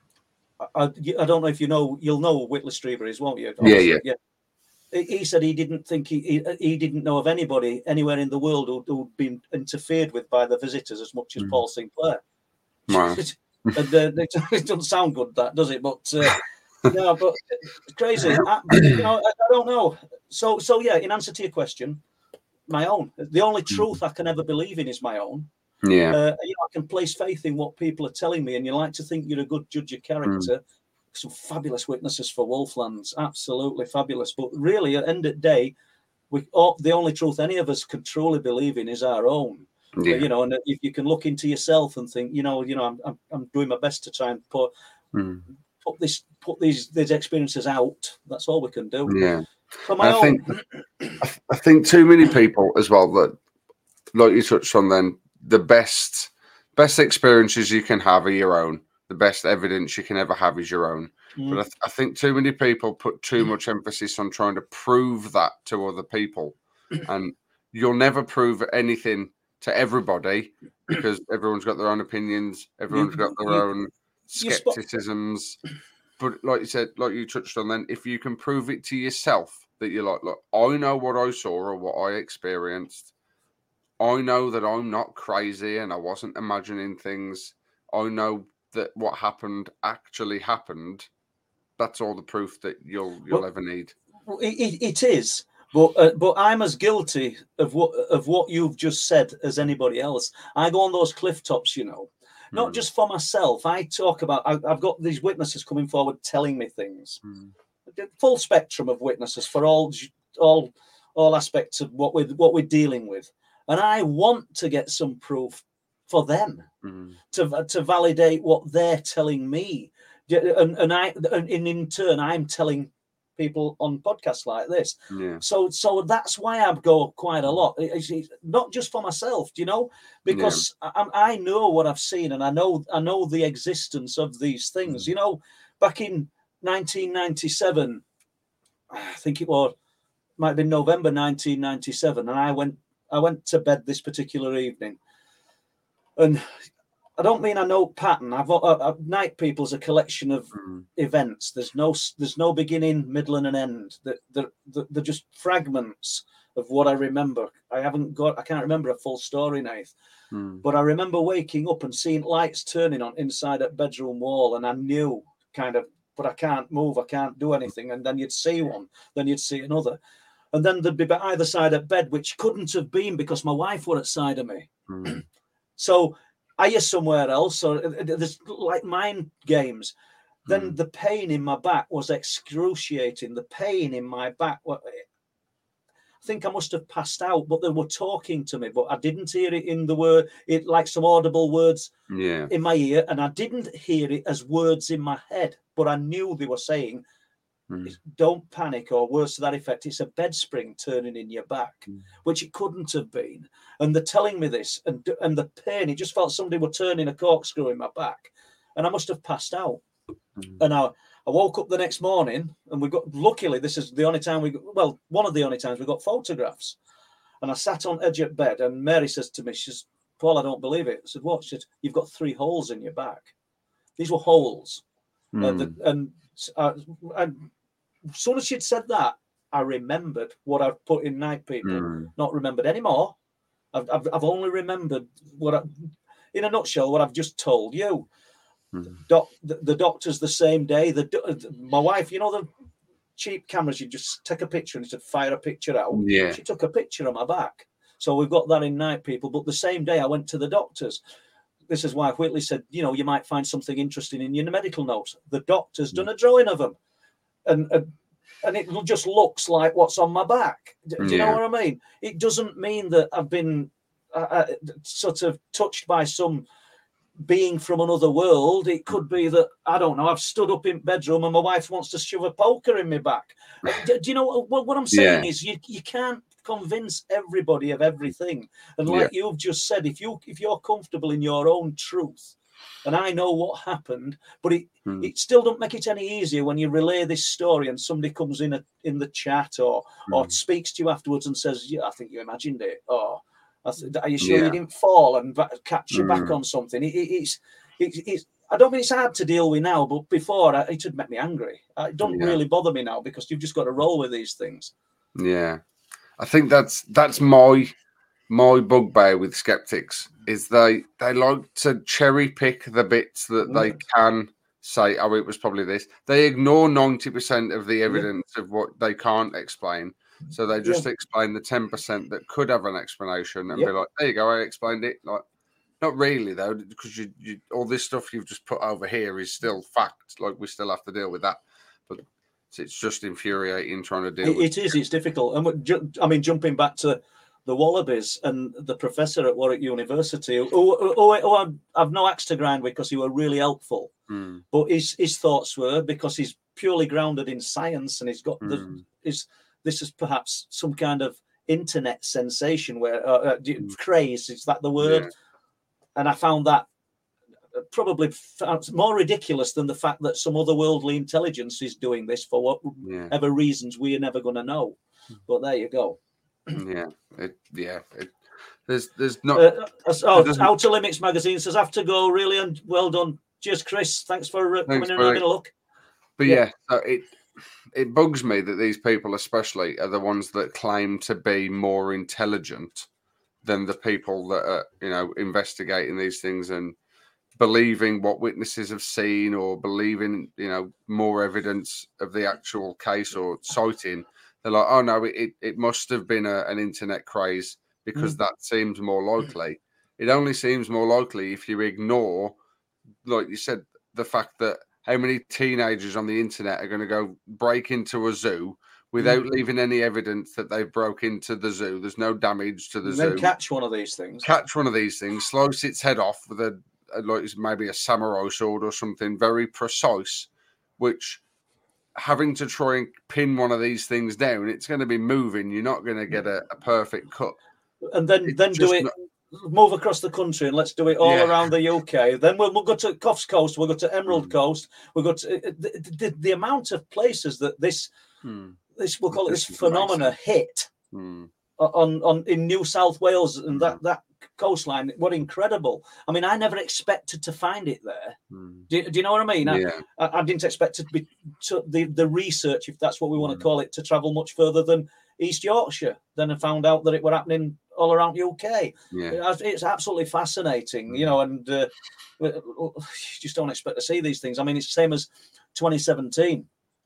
I, I don't know if you know, you'll know Whitley Strieber is, won't you? Obviously, yeah, yeah. yeah. He said he didn't think he, he he didn't know of anybody anywhere in the world who'd, who'd been interfered with by the visitors as much as mm. Paul Sinclair. Wow. and, uh, it, it doesn't sound good, that does it? But uh, no, but it's crazy. I, you know, I, I don't know. So so yeah. In answer to your question, my own. The only truth I can ever believe in is my own. Yeah. Uh, you know, I can place faith in what people are telling me, and you like to think you're a good judge of character. Mm. Some fabulous witnesses for Wolflands, absolutely fabulous. But really, at the end of the day, we oh, the only truth any of us can truly believe in is our own. Yeah. Uh, you know, and if you can look into yourself and think, you know, you know, I'm I'm, I'm doing my best to try and put mm. put this put these these experiences out. That's all we can do. Yeah. For my I own. think I think too many people as well that, like you touched on, then the best best experiences you can have are your own. The best evidence you can ever have is your own. Mm. But I, th- I think too many people put too much emphasis on trying to prove that to other people. And you'll never prove anything to everybody because everyone's got their own opinions. Everyone's got their you, own skepticisms. But like you said, like you touched on then, if you can prove it to yourself that you're like, look, I know what I saw or what I experienced. I know that I'm not crazy and I wasn't imagining things. I know that what happened actually happened. That's all the proof that you'll you'll well, ever need. It, it is, but uh, but I'm as guilty of what of what you've just said as anybody else. I go on those cliff tops, you know, not mm. just for myself. I talk about. I, I've got these witnesses coming forward telling me things. Mm. Full spectrum of witnesses for all all all aspects of what we're what we're dealing with, and I want to get some proof for them. Mm-hmm. to to validate what they're telling me, and and I and in turn I'm telling people on podcasts like this. Yeah. So so that's why I go quite a lot. It's, it's not just for myself, do you know, because yeah. I, I know what I've seen, and I know I know the existence of these things. Mm-hmm. You know, back in nineteen ninety-seven, I think it was might have been November nineteen ninety-seven, and I went I went to bed this particular evening. And I don't mean I know pattern. I've uh, uh, Night People's a collection of mm. events. There's no, there's no beginning, middle, and an end. That they're, they're, they're just fragments of what I remember. I haven't got. I can't remember a full story, Nath. Mm. But I remember waking up and seeing lights turning on inside that bedroom wall, and I knew kind of. But I can't move. I can't do anything. And then you'd see one. Then you'd see another. And then there'd be either side of bed, which couldn't have been because my wife were at side of me. Mm. So are you somewhere else? Or there's like mind games. Then mm. the pain in my back was excruciating. The pain in my back. I think I must have passed out, but they were talking to me, but I didn't hear it in the word, it like some audible words yeah. in my ear. And I didn't hear it as words in my head, but I knew they were saying, mm. don't panic, or words to that effect. It's a bed spring turning in your back, mm. which it couldn't have been. And they're telling me this, and and the pain, it just felt somebody were turning a corkscrew in my back, and I must have passed out. Mm. And I, I woke up the next morning, and we got, luckily, this is the only time we got, well, one of the only times we got photographs. And I sat on edge of bed, and Mary says to me, she says, Paul, I don't believe it. I said, what? She said, you've got three holes in your back. These were holes. Mm. And, the, and, uh, and as soon as she'd said that, I remembered what I've put in Night People. Mm. Not remembered anymore. I've, I've I've only remembered what, I, in a nutshell, what I've just told you. Mm. Doc, the, the doctor's the same day. The my wife, you know the cheap cameras, you just take a picture and it said fire a picture out. Yeah. She took a picture of my back. So we've got that in Night People. But the same day I went to the doctor's. This is why Whitley said, you know, you might find something interesting in your medical notes. The doctor's mm. done a drawing of them. And, and and it just looks like what's on my back. Do, do you yeah. know what I mean? It doesn't mean that I've been uh, uh, sort of touched by some being from another world. It could be that, I don't know, I've stood up in bedroom and my wife wants to shove a poker in my back. Do, do you know what, what I'm saying Yeah. is you, you can't convince everybody of everything. And like Yeah. you've just said, if you if you're comfortable in your own truth, and I know what happened, but it Hmm. it still don't make it any easier when you relay this story and somebody comes in a, in the chat or or Hmm. speaks to you afterwards and says, yeah, I think you imagined it, or I th- are you sure Yeah. you didn't fall and ba- catch your back Hmm. on something? It, it, it's, it, it's I don't mean it's hard to deal with now, but before I, it would make me angry. It don't Yeah. really bother me now because you've just got to roll with these things. Yeah. I think that's that's my my bugbear with skeptics is they they like to cherry pick the bits that they Yeah. can say, oh, it was probably this. They ignore ninety percent of the Yeah. evidence of what they can't explain. So they just Yeah. explain the ten percent that could have an explanation and Yeah. be like, there you go, I explained it. Like, not really though, because you, you all this stuff you've just put over here is still fact. Like, we still have to deal with that. But it's just infuriating trying to deal It, with it is. It's difficult. And what- ju- I mean, jumping back to the Wallabies and the professor at Warwick University, who, who, who, who I've, I've no axe to grind with because he were really helpful. Mm, But his his thoughts were, because he's purely grounded in science and he's got the mm, is this is perhaps some kind of internet sensation where uh, uh, do- Mm. craze, is that the word? yeah, And I found that probably f- more ridiculous than the fact that some otherworldly intelligence is doing this for yeah, whatever reasons we're never going to know. But there you go. yeah, it, yeah. It, there's, there's not. Uh, uh, oh, doesn't- Outer Limits magazine says, have to go, really, and well done. Cheers, Chris. Thanks for uh, coming Thanks, in and buddy. having a look. But Yeah. yeah, so it it bugs me that these people, especially, are the ones that claim to be more intelligent than the people that are, you know, investigating these things and believing what witnesses have seen or believing, you know, more evidence of the actual case or sighting. They're like, oh no, it, it must have been a, an internet craze because Mm. that seems more likely. It only seems more likely if you ignore, like you said, the fact that how many teenagers on the internet are going to go break into a zoo without Mm. leaving any evidence that they've broke into the zoo. There's no damage to the And then zoo. catch one of these things. Catch one of these things, slice its head off with a, a like maybe a samurai sword or something very precise, which having to try and pin one of these things down, it's going to be moving. You're not going to get a, a perfect cut. And then, It's then do just it, not- move across the country and let's do it all Yeah. around the U K. Then we'll, we'll go to Coffs Coast, we'll go to Emerald Mm. Coast, we'll go to uh, the, the, the amount of places that this, Hmm. this we'll call it this This doesn't make phenomena sense. hit Hmm. on, on in New South Wales and that, Mhm. that coastline. What incredible. I mean, I never expected to find it there. Hmm. Do, do you know what I mean? I, Yeah. I, I didn't expect to be to the, the research, if that's what we want Mm. to call it, to travel much further than East Yorkshire. Then I found out that it were happening all around U K. Yeah. It- It's absolutely fascinating, you Mm. know, and uh, you just don't expect to see these things. I mean, it's the same as twenty seventeen.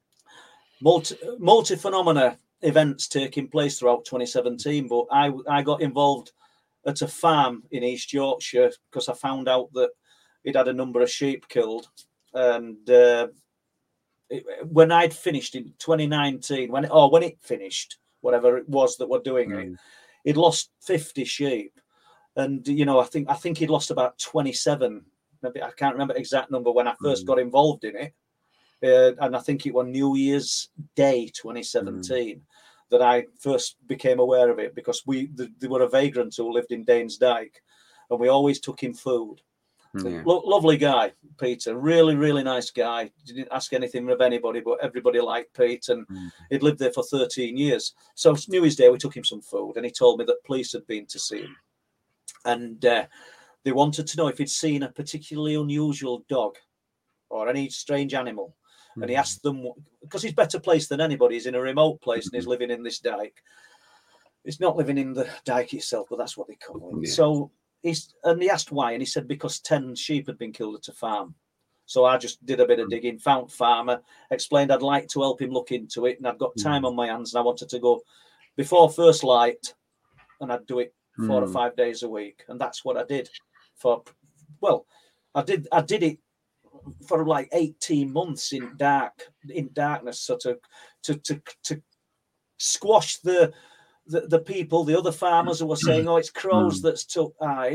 Multi, multi phenomena events taking place throughout twenty seventeen, but I I got involved at a farm in East Yorkshire because I found out that it had a number of sheep killed, and uh, it, when I'd finished in twenty nineteen, when or when it finished, whatever it was that were doing it, Mm. he'd lost fifty sheep, and you know I think I think he'd lost about twenty-seven. Maybe I can't remember the exact number when I first Mm. got involved in it, uh, and I think it was New Year's Day twenty seventeen. Mm. That I first became aware of it because we the, there were a vagrant who lived in Danes Dyke, and we always took him food. Yeah. Lo- lovely guy, Peter. Really, really nice guy. Didn't ask anything of anybody, but everybody liked Pete, and Mm. he'd lived there for thirteen years. So New Year's Day, we took him some food, and he told me that police had been to see him, and uh, they wanted to know if he'd seen a particularly unusual dog or any strange animal. And he Mm. asked them, because he's better placed than anybody. He's in a remote place and he's Mhm. living in this dike. He's not living in the dike itself, but that's what they call it. Yeah. So he's, and he asked why, and he said because ten sheep had been killed at a farm. So I just did a bit of Mm. digging, found farmer, explained I'd like to help him look into it, and I've got time Mm. on my hands, and I wanted to go before first light, and I'd do it four or Mm. five days a week, and that's what I did. For well, I did I did it for like eighteen months in dark in darkness, so to to to, to squash the, the the people, the other farmers who were saying, oh, it's crows Mm. that's took eyes.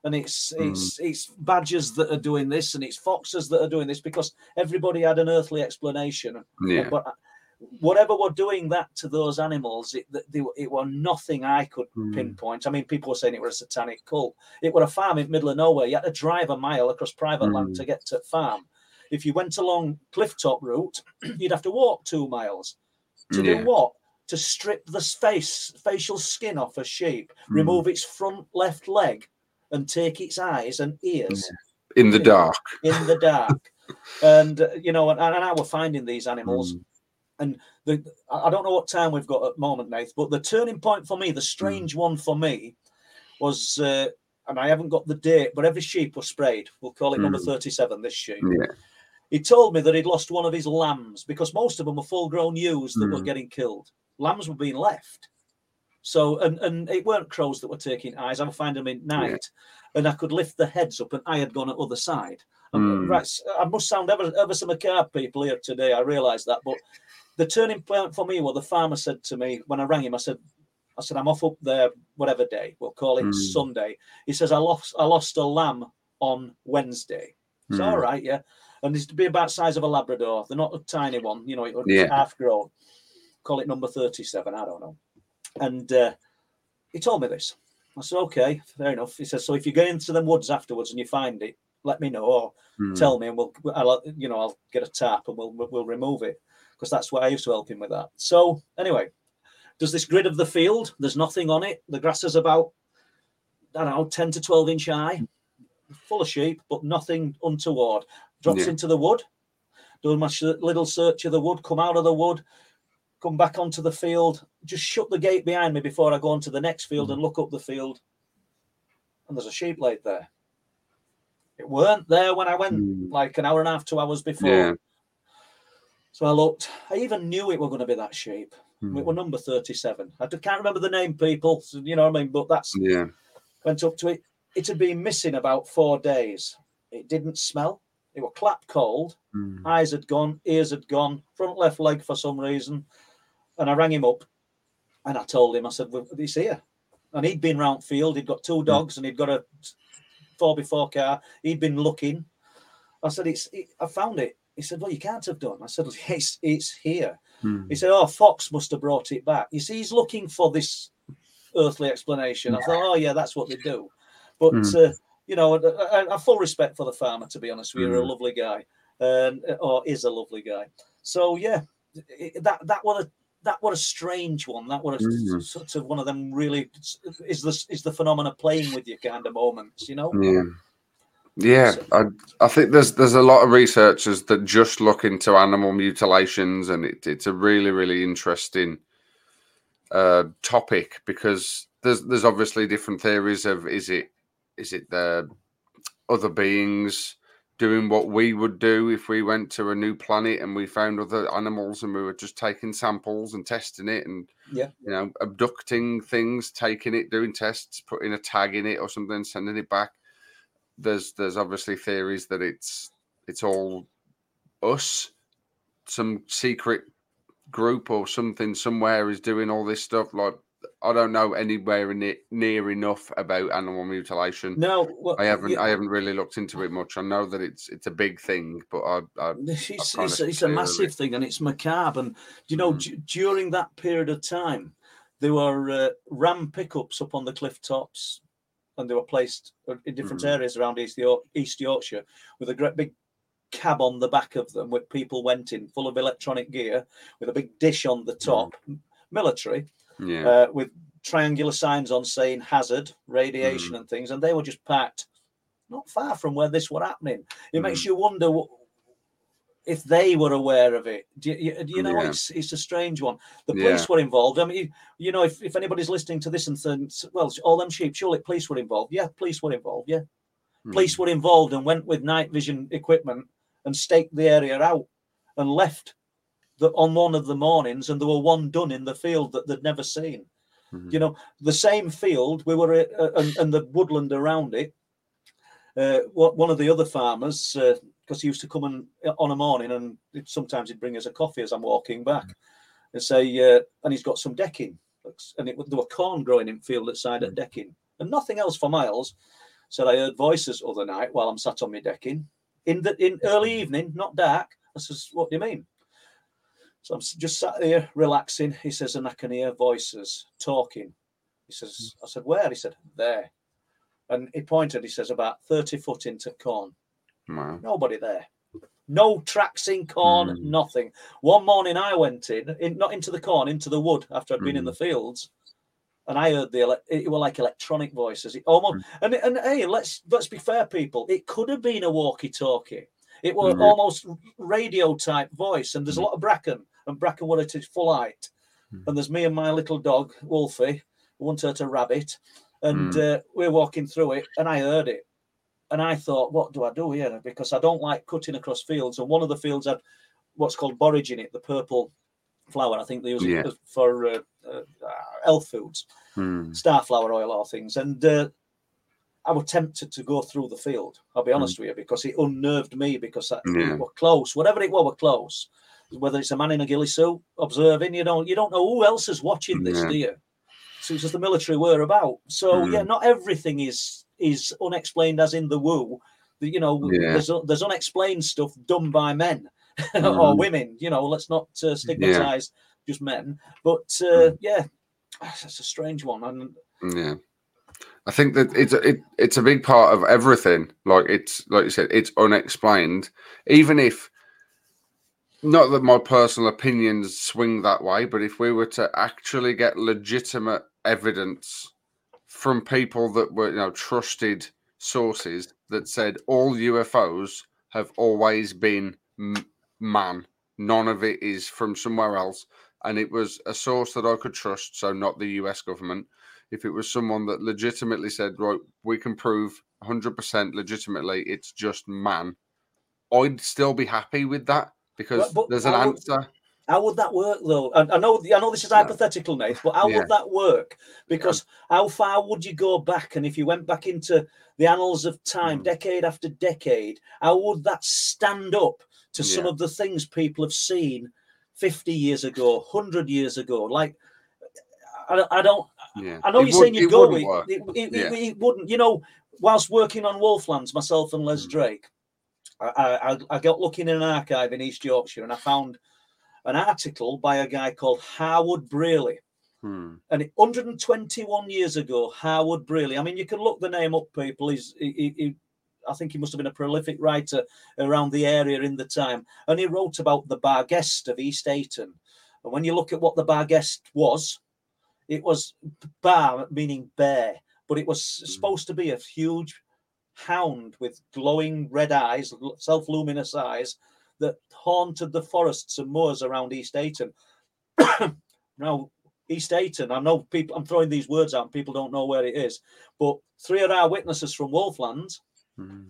and it's Mm. it's it's badgers that are doing this, and it's foxes that are doing this, because everybody had an earthly explanation. Yeah. But whatever were doing that to those animals, it they, it were nothing I could Mm. pinpoint. I mean, people were saying it was a satanic cult. It were a farm in the middle of nowhere. You had to drive a mile across private Mm. land to get to farm. If you went along clifftop route, you'd have to walk two miles. To Yeah. do what? To strip the face facial skin off a sheep, Mm. remove its front left leg, and take its eyes and ears In the you know, dark. in the dark. And uh, you know, and, and I were finding these animals. Mm. And the, I don't know what time we've got at the moment, Nath, but the turning point for me, the strange mm. one for me, was, uh, and I haven't got the date, but every sheep was sprayed. We'll call it mm. number thirty-seven, this sheep. Yeah. He told me that he'd lost one of his lambs, because most of them were full-grown ewes that mm. were getting killed. Lambs were being left. So, and, and it weren't crows that were taking eyes. I would find them in night, yeah. and I could lift the heads up, and I had gone at the other side. Mm. Right, I must sound ever, ever so macabre people here today, I realise that, but the turning point for me, well, the farmer said to me when I rang him, I said, I said, I'm off up there, whatever day, we'll call it mm. Sunday. He says, I lost, I lost a lamb on Wednesday. It's mm. all right, yeah. And it's to be about the size of a Labrador. They're not a tiny one, you know, it's yeah. half grown. Call it number thirty-seven, I don't know. And uh, he told me this. I said, okay, fair enough. He says, so if you get into them woods afterwards and you find it, let me know, or mm. tell me, and we'll, I'll, you know, I'll get a tarp and we'll we'll remove it, because that's what I used to help him with that. So anyway, there's this grid of the field. There's nothing on it. The grass is about, I don't know, ten to twelve inch high, full of sheep, but nothing untoward. Drops yeah. into the wood, doing my little search of the wood, come out of the wood, come back onto the field, just shut the gate behind me before I go on to the next field mm. and look up the field. And there's a sheep laid there. It weren't there when I went mm. like an hour and a half, two hours before. Yeah. So I looked. I even knew it were going to be that sheep. Mm. It were number thirty-seven. I can't remember the name, people. So, you know what I mean? But that's yeah. Went up to it. It had been missing about four days. It didn't smell. It were clap cold. Mm. Eyes had gone. Ears had gone. Front left leg for some reason. And I rang him up, and I told him. I said, well, "He's here." And he'd been round field. He'd got two dogs, mm. and he'd got a four by four car. He'd been looking. I said, "It's." It, I found it. He said, well, you can't have done. I said, it's, it's here. Hmm. He said, oh, Fox must have brought it back. You see, he's looking for this earthly explanation. I thought, oh, yeah, that's what they do. But, hmm. uh, you know, I, I, I full respect for the farmer, to be honest with you. Hmm. You're a lovely guy, um, or is a lovely guy. So, yeah, it, that that was a that was a strange one. That was a, hmm. sort of one of them really is the, is the phenomena playing with you kind of moments, you know? Yeah. Yeah, I, I think there's there's a lot of researchers that just look into animal mutilations, and it, it's a really really interesting uh, topic, because there's there's obviously different theories of is it is it the other beings doing what we would do if we went to a new planet and we found other animals and we were just taking samples and testing it, and yeah, you know, abducting things, taking it, doing tests, putting a tag in it or something, sending it back. There's there's obviously theories that it's it's all us, some secret group or something somewhere is doing all this stuff. Like, I don't know anywhere near, near enough about animal mutilation. No, well, I haven't yeah. I haven't really looked into it much. I know that it's it's a big thing, but I, I it's, it's, it's a massive it. thing, and it's macabre. And you know, mm. d- during that period of time, there were uh, ram pickups up on the cliff tops. And they were placed in different mm. areas around East, York, East Yorkshire with a great big cab on the back of them, with people went in full of electronic gear, with a big dish on the top, mm. military, yeah. uh, with triangular signs on saying hazard, radiation, mm. and things. And they were just parked not far from where this were happening. It mm. makes you wonder what, if they were aware of it. Do you, do you know, yeah. it's it's a strange one. The police yeah. were involved. I mean, you, you know, if, if anybody's listening to this and thinks, well, all them sheep, surely police were involved. Yeah, police were involved, yeah. Mm. Police were involved and went with night vision equipment and staked the area out and left the, on one of the mornings, and there were one done in the field that they'd never seen. Mm. You know, the same field, we were, uh, and, and the woodland around it, uh, one of the other farmers, uh, because he used to come and on a morning, and it, sometimes he'd bring us a coffee as I'm walking back, and say, uh, and he's got some decking, and it, there were corn growing in field at side at decking, and nothing else for miles. Said, I heard voices other night while I'm sat on my decking. In the in early evening, not dark. I says, what do you mean? So I'm just sat here relaxing. He says, and I can hear voices talking. He says, I said, where? He said, there. And he pointed, he says, about thirty foot into corn. Wow. Nobody there. No tracks in corn, mm. nothing. One morning I went in, in, not into the corn, into the wood after I'd been mm. in the fields. And I heard the, it were like electronic voices. It almost, mm. and, and hey, let's let's be fair, people. It could have been a walkie-talkie. It was mm. almost radio type voice. And there's mm. a lot of bracken, and bracken where it is full height. Mm. And there's me and my little dog, Wolfie, who once hurt a rabbit. And mm. uh, we're walking through it, and I heard it. And I thought, what do I do here? Because I don't like cutting across fields. And one of the fields had what's called borage in it, the purple flower. I think they use yeah. it for uh, uh, health foods, mm. starflower oil or things. And uh, I was tempted to go through the field, I'll be honest mm. with you, because it unnerved me because that, yeah. we were close. Whatever it was, we're close. Whether it's a man in a ghillie suit observing, you don't, you don't know who else is watching this, yeah. do you? So it's just the military were about. So, mm. yeah, not everything is is unexplained as in the woo. You know, yeah. there's there's unexplained stuff done by men mm. or women. You know, let's not uh, stigmatize yeah. just men. But uh, mm. yeah, that's a strange one. And yeah, I think that it's it, it's a big part of everything. Like it's like you said, it's unexplained. Even if not that my personal opinions swing that way, but if we were to actually get legitimate evidence from people that were, you know, trusted sources that said all U F Os have always been m- man. None of it is from somewhere else. And it was a source that I could trust, so not the U S government. If it was someone that legitimately said, right, we can prove one hundred percent legitimately it's just man, I'd still be happy with that because but, but there's an answer. Would... How would that work, though? I, I know, I know this is hypothetical, Nate, but how yeah. would that work? Because yeah. how far would you go back? And if you went back into the annals of time, mm. decade after decade, how would that stand up to yeah. some of the things people have seen fifty years ago, one hundred years ago? Like, I, I don't. Yeah. I know it you're would, saying you'd go with it. It, yeah. it, it wouldn't. You know, whilst working on Wolflands, myself and Les mm. Drake, I, I, I got looking in an archive in East Yorkshire, and I found an article by a guy called Howard Braley. Hmm. And one hundred twenty-one years ago, Howard Braley, I mean, you can look the name up, people. He's, he, he, I think he must have been a prolific writer around the area in the time. And he wrote about the Barguest of East Ayton. And when you look at what the Barguest was, it was bar, meaning bear, but it was hmm. supposed to be a huge hound with glowing red eyes, self-luminous eyes, that haunted the forests and moors around East Ayton. Now, East Ayton, I know people, I'm throwing these words out and people don't know where it is, but three of our witnesses from Wolflands mm-hmm.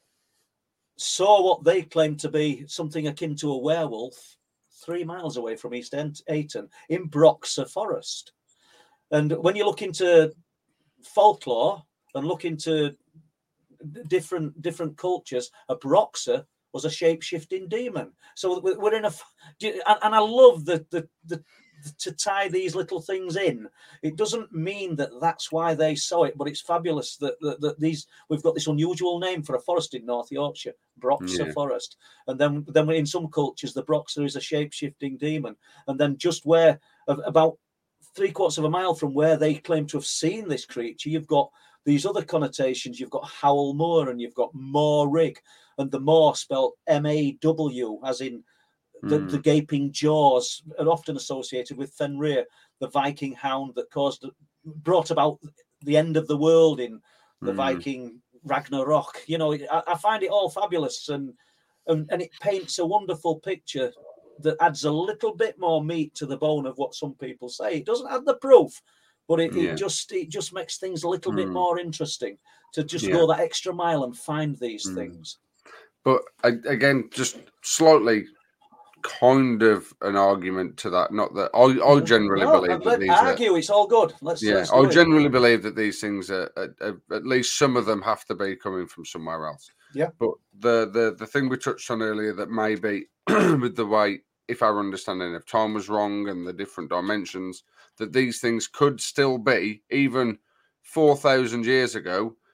saw what they claimed to be something akin to a werewolf three miles away from East Ayton in Broxer Forest. And when you look into folklore and look into different different cultures, a Broxer was a shape-shifting demon. So we're in a, and I love the, the the to tie these little things in. It doesn't mean that that's why they saw it, but it's fabulous that, that, that these we've got this unusual name for a forest in North Yorkshire, Broxer yeah. Forest, and then then in some cultures the Broxer is a shape-shifting demon, and then just where about three quarters of a mile from where they claim to have seen this creature, you've got these other connotations. You've got Howell Moor and you've got Moor Rig. And the Moor spelled M A W, as in the, mm. the gaping jaws, and often associated with Fenrir, the Viking hound that caused, brought about the end of the world in the mm. Viking Ragnarok. You know, I, I find it all fabulous, and, and and it paints a wonderful picture that adds a little bit more meat to the bone of what some people say. It doesn't have the proof, but it, yeah. it just it just makes things a little mm. bit more interesting to just yeah. go that extra mile and find these mm. things. But again, just slightly kind of an argument to that. Not that I, I generally no, believe that these argue. Are, it's all good. Let's. Yeah, let's I it. generally believe that these things are, are, are at least some of them have to be coming from somewhere else. Yeah. But the the the thing we touched on earlier that maybe with the way, if our understanding of time was wrong and the different dimensions, that these things could still be even four thousand years ago.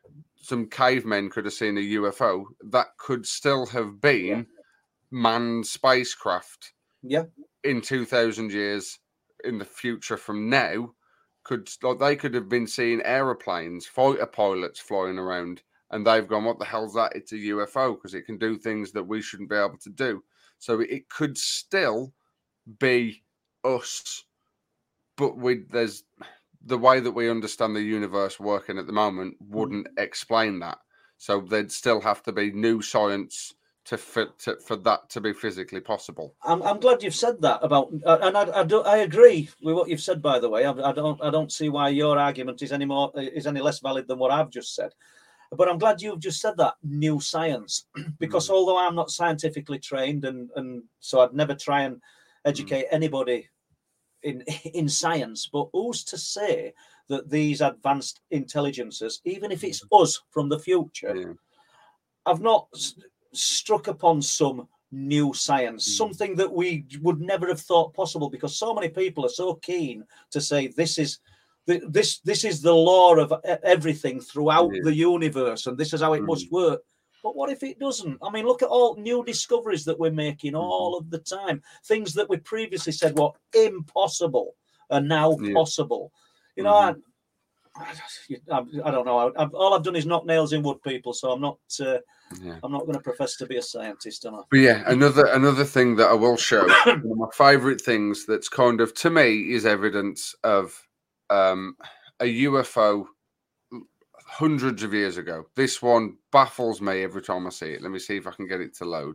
some cavemen could have seen a U F O, that could still have been yeah. manned spacecraft. Yeah. In two thousand years in the future from now, could like they could have been seeing aeroplanes, fighter pilots flying around, and they've gone, "What the hell's that? It's a U F O because it can do things that we shouldn't be able to do." So it could still be us, but we there's the way that we understand the universe working at the moment wouldn't mm. explain that. So there'd still have to be new science to fit to, for that to be physically possible. I'm I'm glad you've said that about, and I I, do, I agree with what you've said. By the way, I, I don't I don't see why your argument is any more is any less valid than what I've just said. But I'm glad you've just said that, new science, because mm. although I'm not scientifically trained, and and so I'd never try and educate mm. anybody in in science, but who's to say that these advanced intelligences, even if it's us from the future, yeah. have not struck upon some new science, mm. something that we would never have thought possible, because so many people are so keen to say this is this this is the law of everything throughout yeah. the universe, and this is how it mm. must work. But what if it doesn't? I mean, look at all new discoveries that we're making all of the time. Things that we previously said were impossible are now yeah. possible. You know, mm-hmm. I, I, I don't know. I've, all I've done is knock nails in wood, people. So I'm not. Uh, yeah. I'm not going to profess to be a scientist, am I? But yeah, another another thing that I will show. One of my favourite things that's kind of, to me, is evidence of um, a U F O. Hundreds of years ago. This one baffles me every time I see it. Let me see if I can get it to load.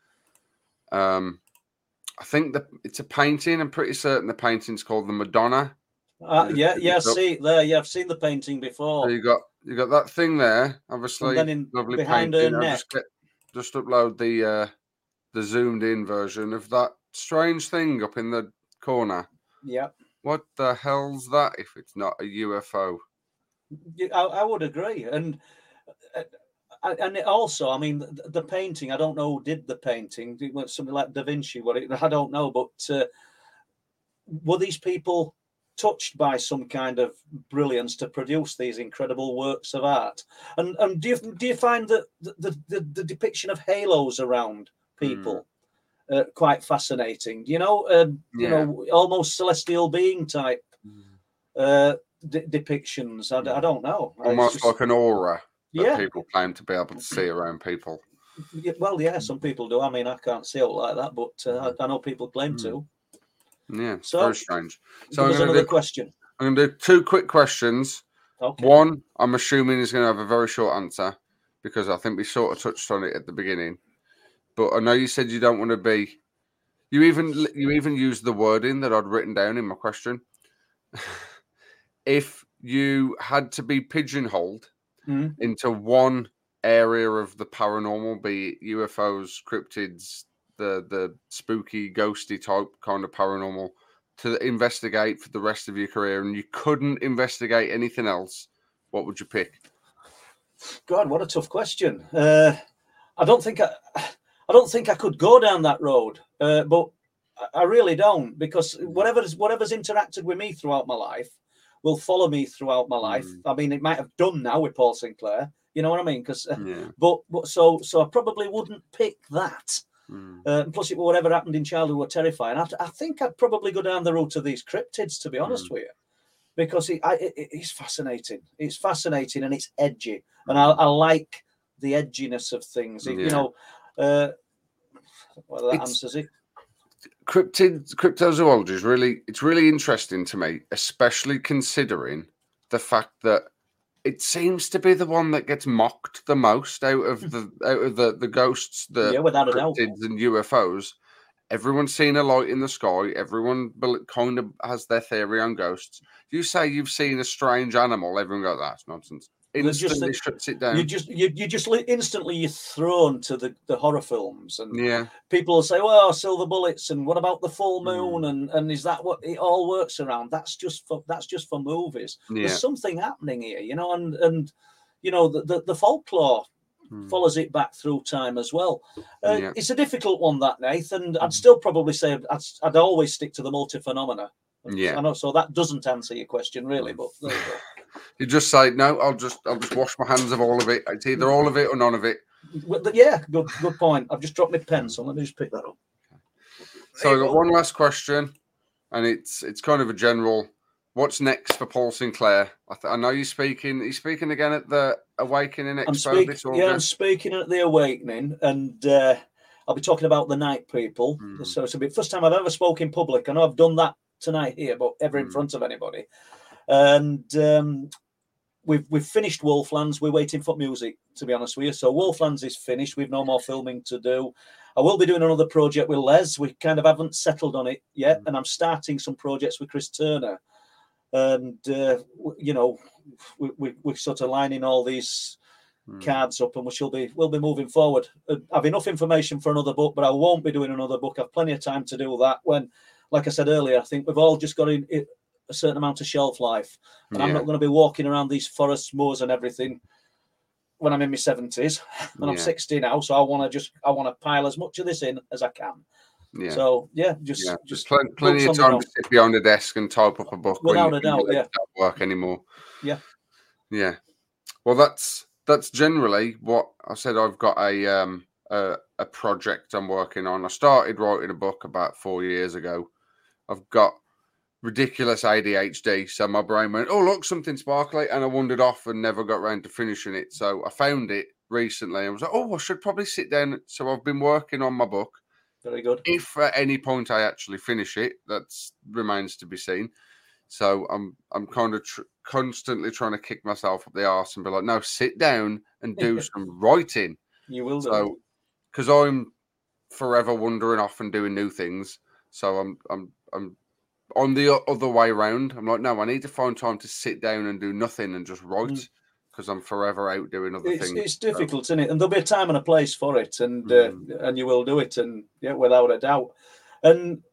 Um, I think that it's a painting. I'm pretty certain the painting's called the Madonna. Uh, yeah, yeah, see there. Yeah, I've seen the painting before. So you got you got that thing there, obviously. And then in, lovely behind painting. her neck. Just, get, just upload the uh, the zoomed in version of that strange thing up in the corner. Yeah. What the hell's that? If it's not a U F O. I, I would agree, and and it also, I mean, the, the painting. I don't know who did the painting. It was something like Da Vinci. What it, I don't know, but uh, were these people touched by some kind of brilliance to produce these incredible works of art? And and do you do you find that the the, the depiction of halos around people mm. uh, quite fascinating? You know, uh, yeah. you know, almost celestial being type. Mm. Uh, De- depictions. I, I don't know. Almost just, like an aura that yeah. people claim to be able to see around people. Yeah, well, yeah, some people do. I mean, I can't see it like that, but uh, I, I know people claim to. Yeah, it's so, very strange. So I'm another do, question. I'm going to do two quick questions. Okay. One, I'm assuming is going to have a very short answer because I think we sort of touched on it at the beginning. But I know you said you don't want to be. You even you even used the wording that I'd written down in my question. If you had to be pigeonholed mm. into one area of the paranormal, be it U F Os, cryptids, the the spooky, ghosty type kind of paranormal, to investigate for the rest of your career, and you couldn't investigate anything else, what would you pick? God, what a tough question. Uh, I don't think I, I don't think I could go down that road, uh, but I really don't, because whatever's whatever's interacted with me throughout my life will follow me throughout my life. Mm. I mean, it might have done now with Paul Sinclair. You know what I mean? Because, uh, yeah. but, but so so I probably wouldn't pick that. Mm. Uh, plus, it, whatever happened in childhood were terrifying. I, I think I'd probably go down the route of these cryptids, to be honest mm. with you, because it, I, it, it's fascinating. It's fascinating and it's edgy, and I, I like the edginess of things. It, yeah. You know, uh, well, that it's... answers it. Cryptid cryptozoology is really it's really interesting to me, especially considering the fact that it seems to be the one that gets mocked the most out of the out of the, the ghosts, the yeah, without a doubt. cryptids and U F Os. Everyone's seen a light in the sky. Everyone kind of has their theory on ghosts. You say you've seen a strange animal, everyone goes, "That's nonsense." Instantly just, shuts it down. You just you, you just instantly you're thrown to the, the horror films, and yeah, people will say, "Well, silver bullets," and what about the full moon? Mm. And and is that what it all works around? That's just for that's just for movies. Yeah. There's something happening here, you know, and and you know the the, the folklore mm. follows it back through time as well. Uh, yeah. It's a difficult one, that, Nathan. And mm. I'd still probably say I'd, I'd always stick to the multi-phenomena. Yeah, I know. So that doesn't answer your question really, but there you go. You just say no. I'll just I'll just wash my hands of all of it. It's either all of it or none of it. Yeah, good good point. I've just dropped my pen, so let me just pick that up. So I've got go. one last question, and it's it's kind of a general. What's next for Paul Sinclair? I, th- I know you're speaking. You're speaking again at the Awakening Expo. I'm speak- this yeah, I'm speaking at the Awakening, and uh, I'll be talking about the Night People. Mm. So it's a bit first time I've ever spoken in public. I know I've done that tonight here, but ever mm. in front of anybody. And um, we've we've finished Wolflands. We're waiting for music, to be honest with you. So Wolflands is finished. We've no more filming to do. I will be doing another project with Les. We kind of haven't settled on it yet, mm. and I'm starting some projects with Chris Turner. And, uh, you know, we, we, we're sort of lining all these mm. cards up, and we shall be, we'll be moving forward. I have enough information for another book, but I won't be doing another book. I've plenty of time to do that when, like I said earlier, I think we've all just got in, in a certain amount of shelf life. And yeah. I'm not going to be walking around these forests, moors and everything when I'm in my seventies. And yeah. I'm sixty now, so I want to just, I want to pile as much of this in as I can. Yeah. So yeah, just yeah, just plenty, plenty of time to sit behind a desk and type up a book. Without when a doubt, yeah. Don't work anymore. Yeah, yeah. Well, that's that's generally what I said. I've got a um a, a project I'm working on. I started writing a book about four years ago. I've got ridiculous A D H D, so my brain went, "Oh, look, something sparkly," and I wandered off and never got around to finishing it. So I found it recently. I was like, "Oh, I should probably sit down." So I've been working on my book. Very good. If at any point I actually finish it, that remains to be seen. So I'm I'm kind of tr- constantly trying to kick myself up the arse and be like, no, sit down and do some writing. You will do. So, because I'm forever wandering off and doing new things. So I'm I'm I'm on the other way around. I'm like, no, I need to find time to sit down and do nothing and just write. Mm. Because I'm forever out doing other it's, things. It's difficult, so. Isn't it? And there'll be a time and a place for it, and mm. uh, and you will do it, and yeah, without a doubt. And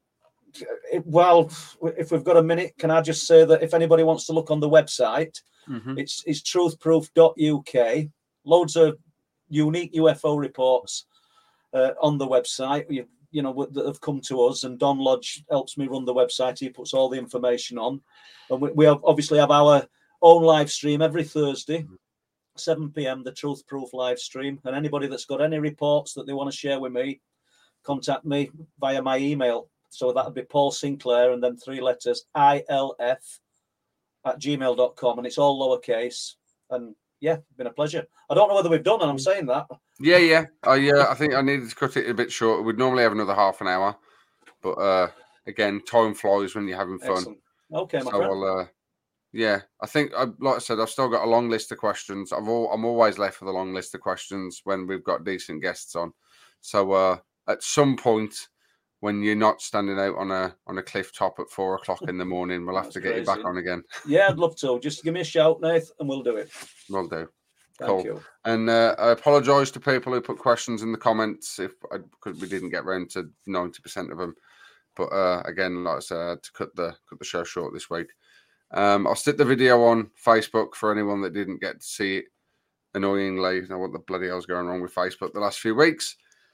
it, well, if we've got a minute, can I just say that if anybody wants to look on the website, mm-hmm. it's it's truth proof dot U K. Loads of unique U F O reports uh, on the website. You, you know that have come to us, and Don Lodge helps me run the website. He puts all the information on, and we, we have, obviously have our own live stream every Thursday, seven p.m. the Truth Proof live stream. And anybody that's got any reports that they want to share with me, contact me via my email. So that would be Paul Sinclair and then three letters I L F at gmail dot com, and it's all lowercase. And yeah, been a pleasure. I don't know whether we've done, and I'm saying that. Yeah, yeah. I uh, I think I needed to cut it a bit short. We'd normally have another half an hour, but uh, again, time flies when you're having fun. Excellent. Okay, my so friend. I'll, uh, yeah, I think, I, like I said, I've still got a long list of questions. I've all, I'm always left with a long list of questions when we've got decent guests on. So uh, at some point, when you're not standing out on a on a cliff top at four o'clock in the morning, we'll have That's to get crazy. you back on again. Yeah, I'd love to. Just give me a shout, Nath, and we'll do it. We'll do. Thank cool. you. And uh, I apologise to people who put questions in the comments if I, because we didn't get round to ninety percent of them. But uh, again, like I said, I had to cut the cut the show short this week. Um, I'll stick the video on Facebook for anyone that didn't get to see it. Annoyingly, I know what the bloody hell's going wrong with Facebook the last few weeks.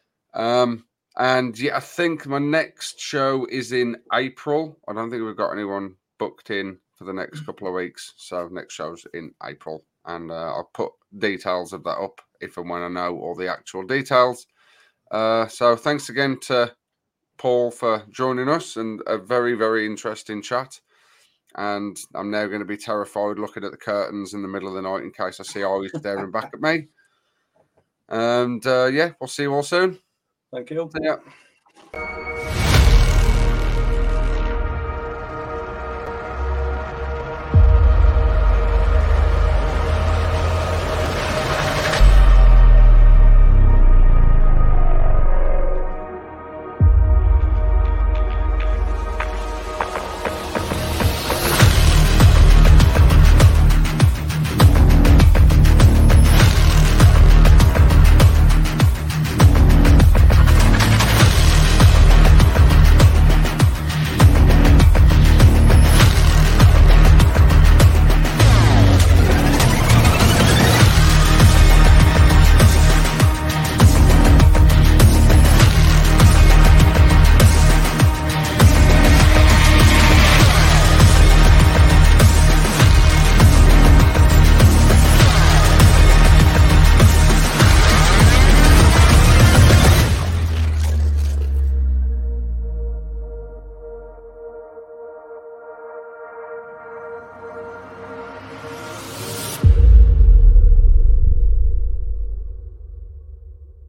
Um, and yeah, I think my next show is in April. I don't think we've got anyone booked in for the next couple of weeks. So next show's in April, and uh, I'll put details of that up if and when I know all the actual details. Uh, so thanks again to Paul for joining us, and a very, very interesting chat. And I'm now going to be terrified looking at the curtains in the middle of the night in case I see eyes staring back at me. And uh, yeah, we'll see you all soon. Thank you. Yeah.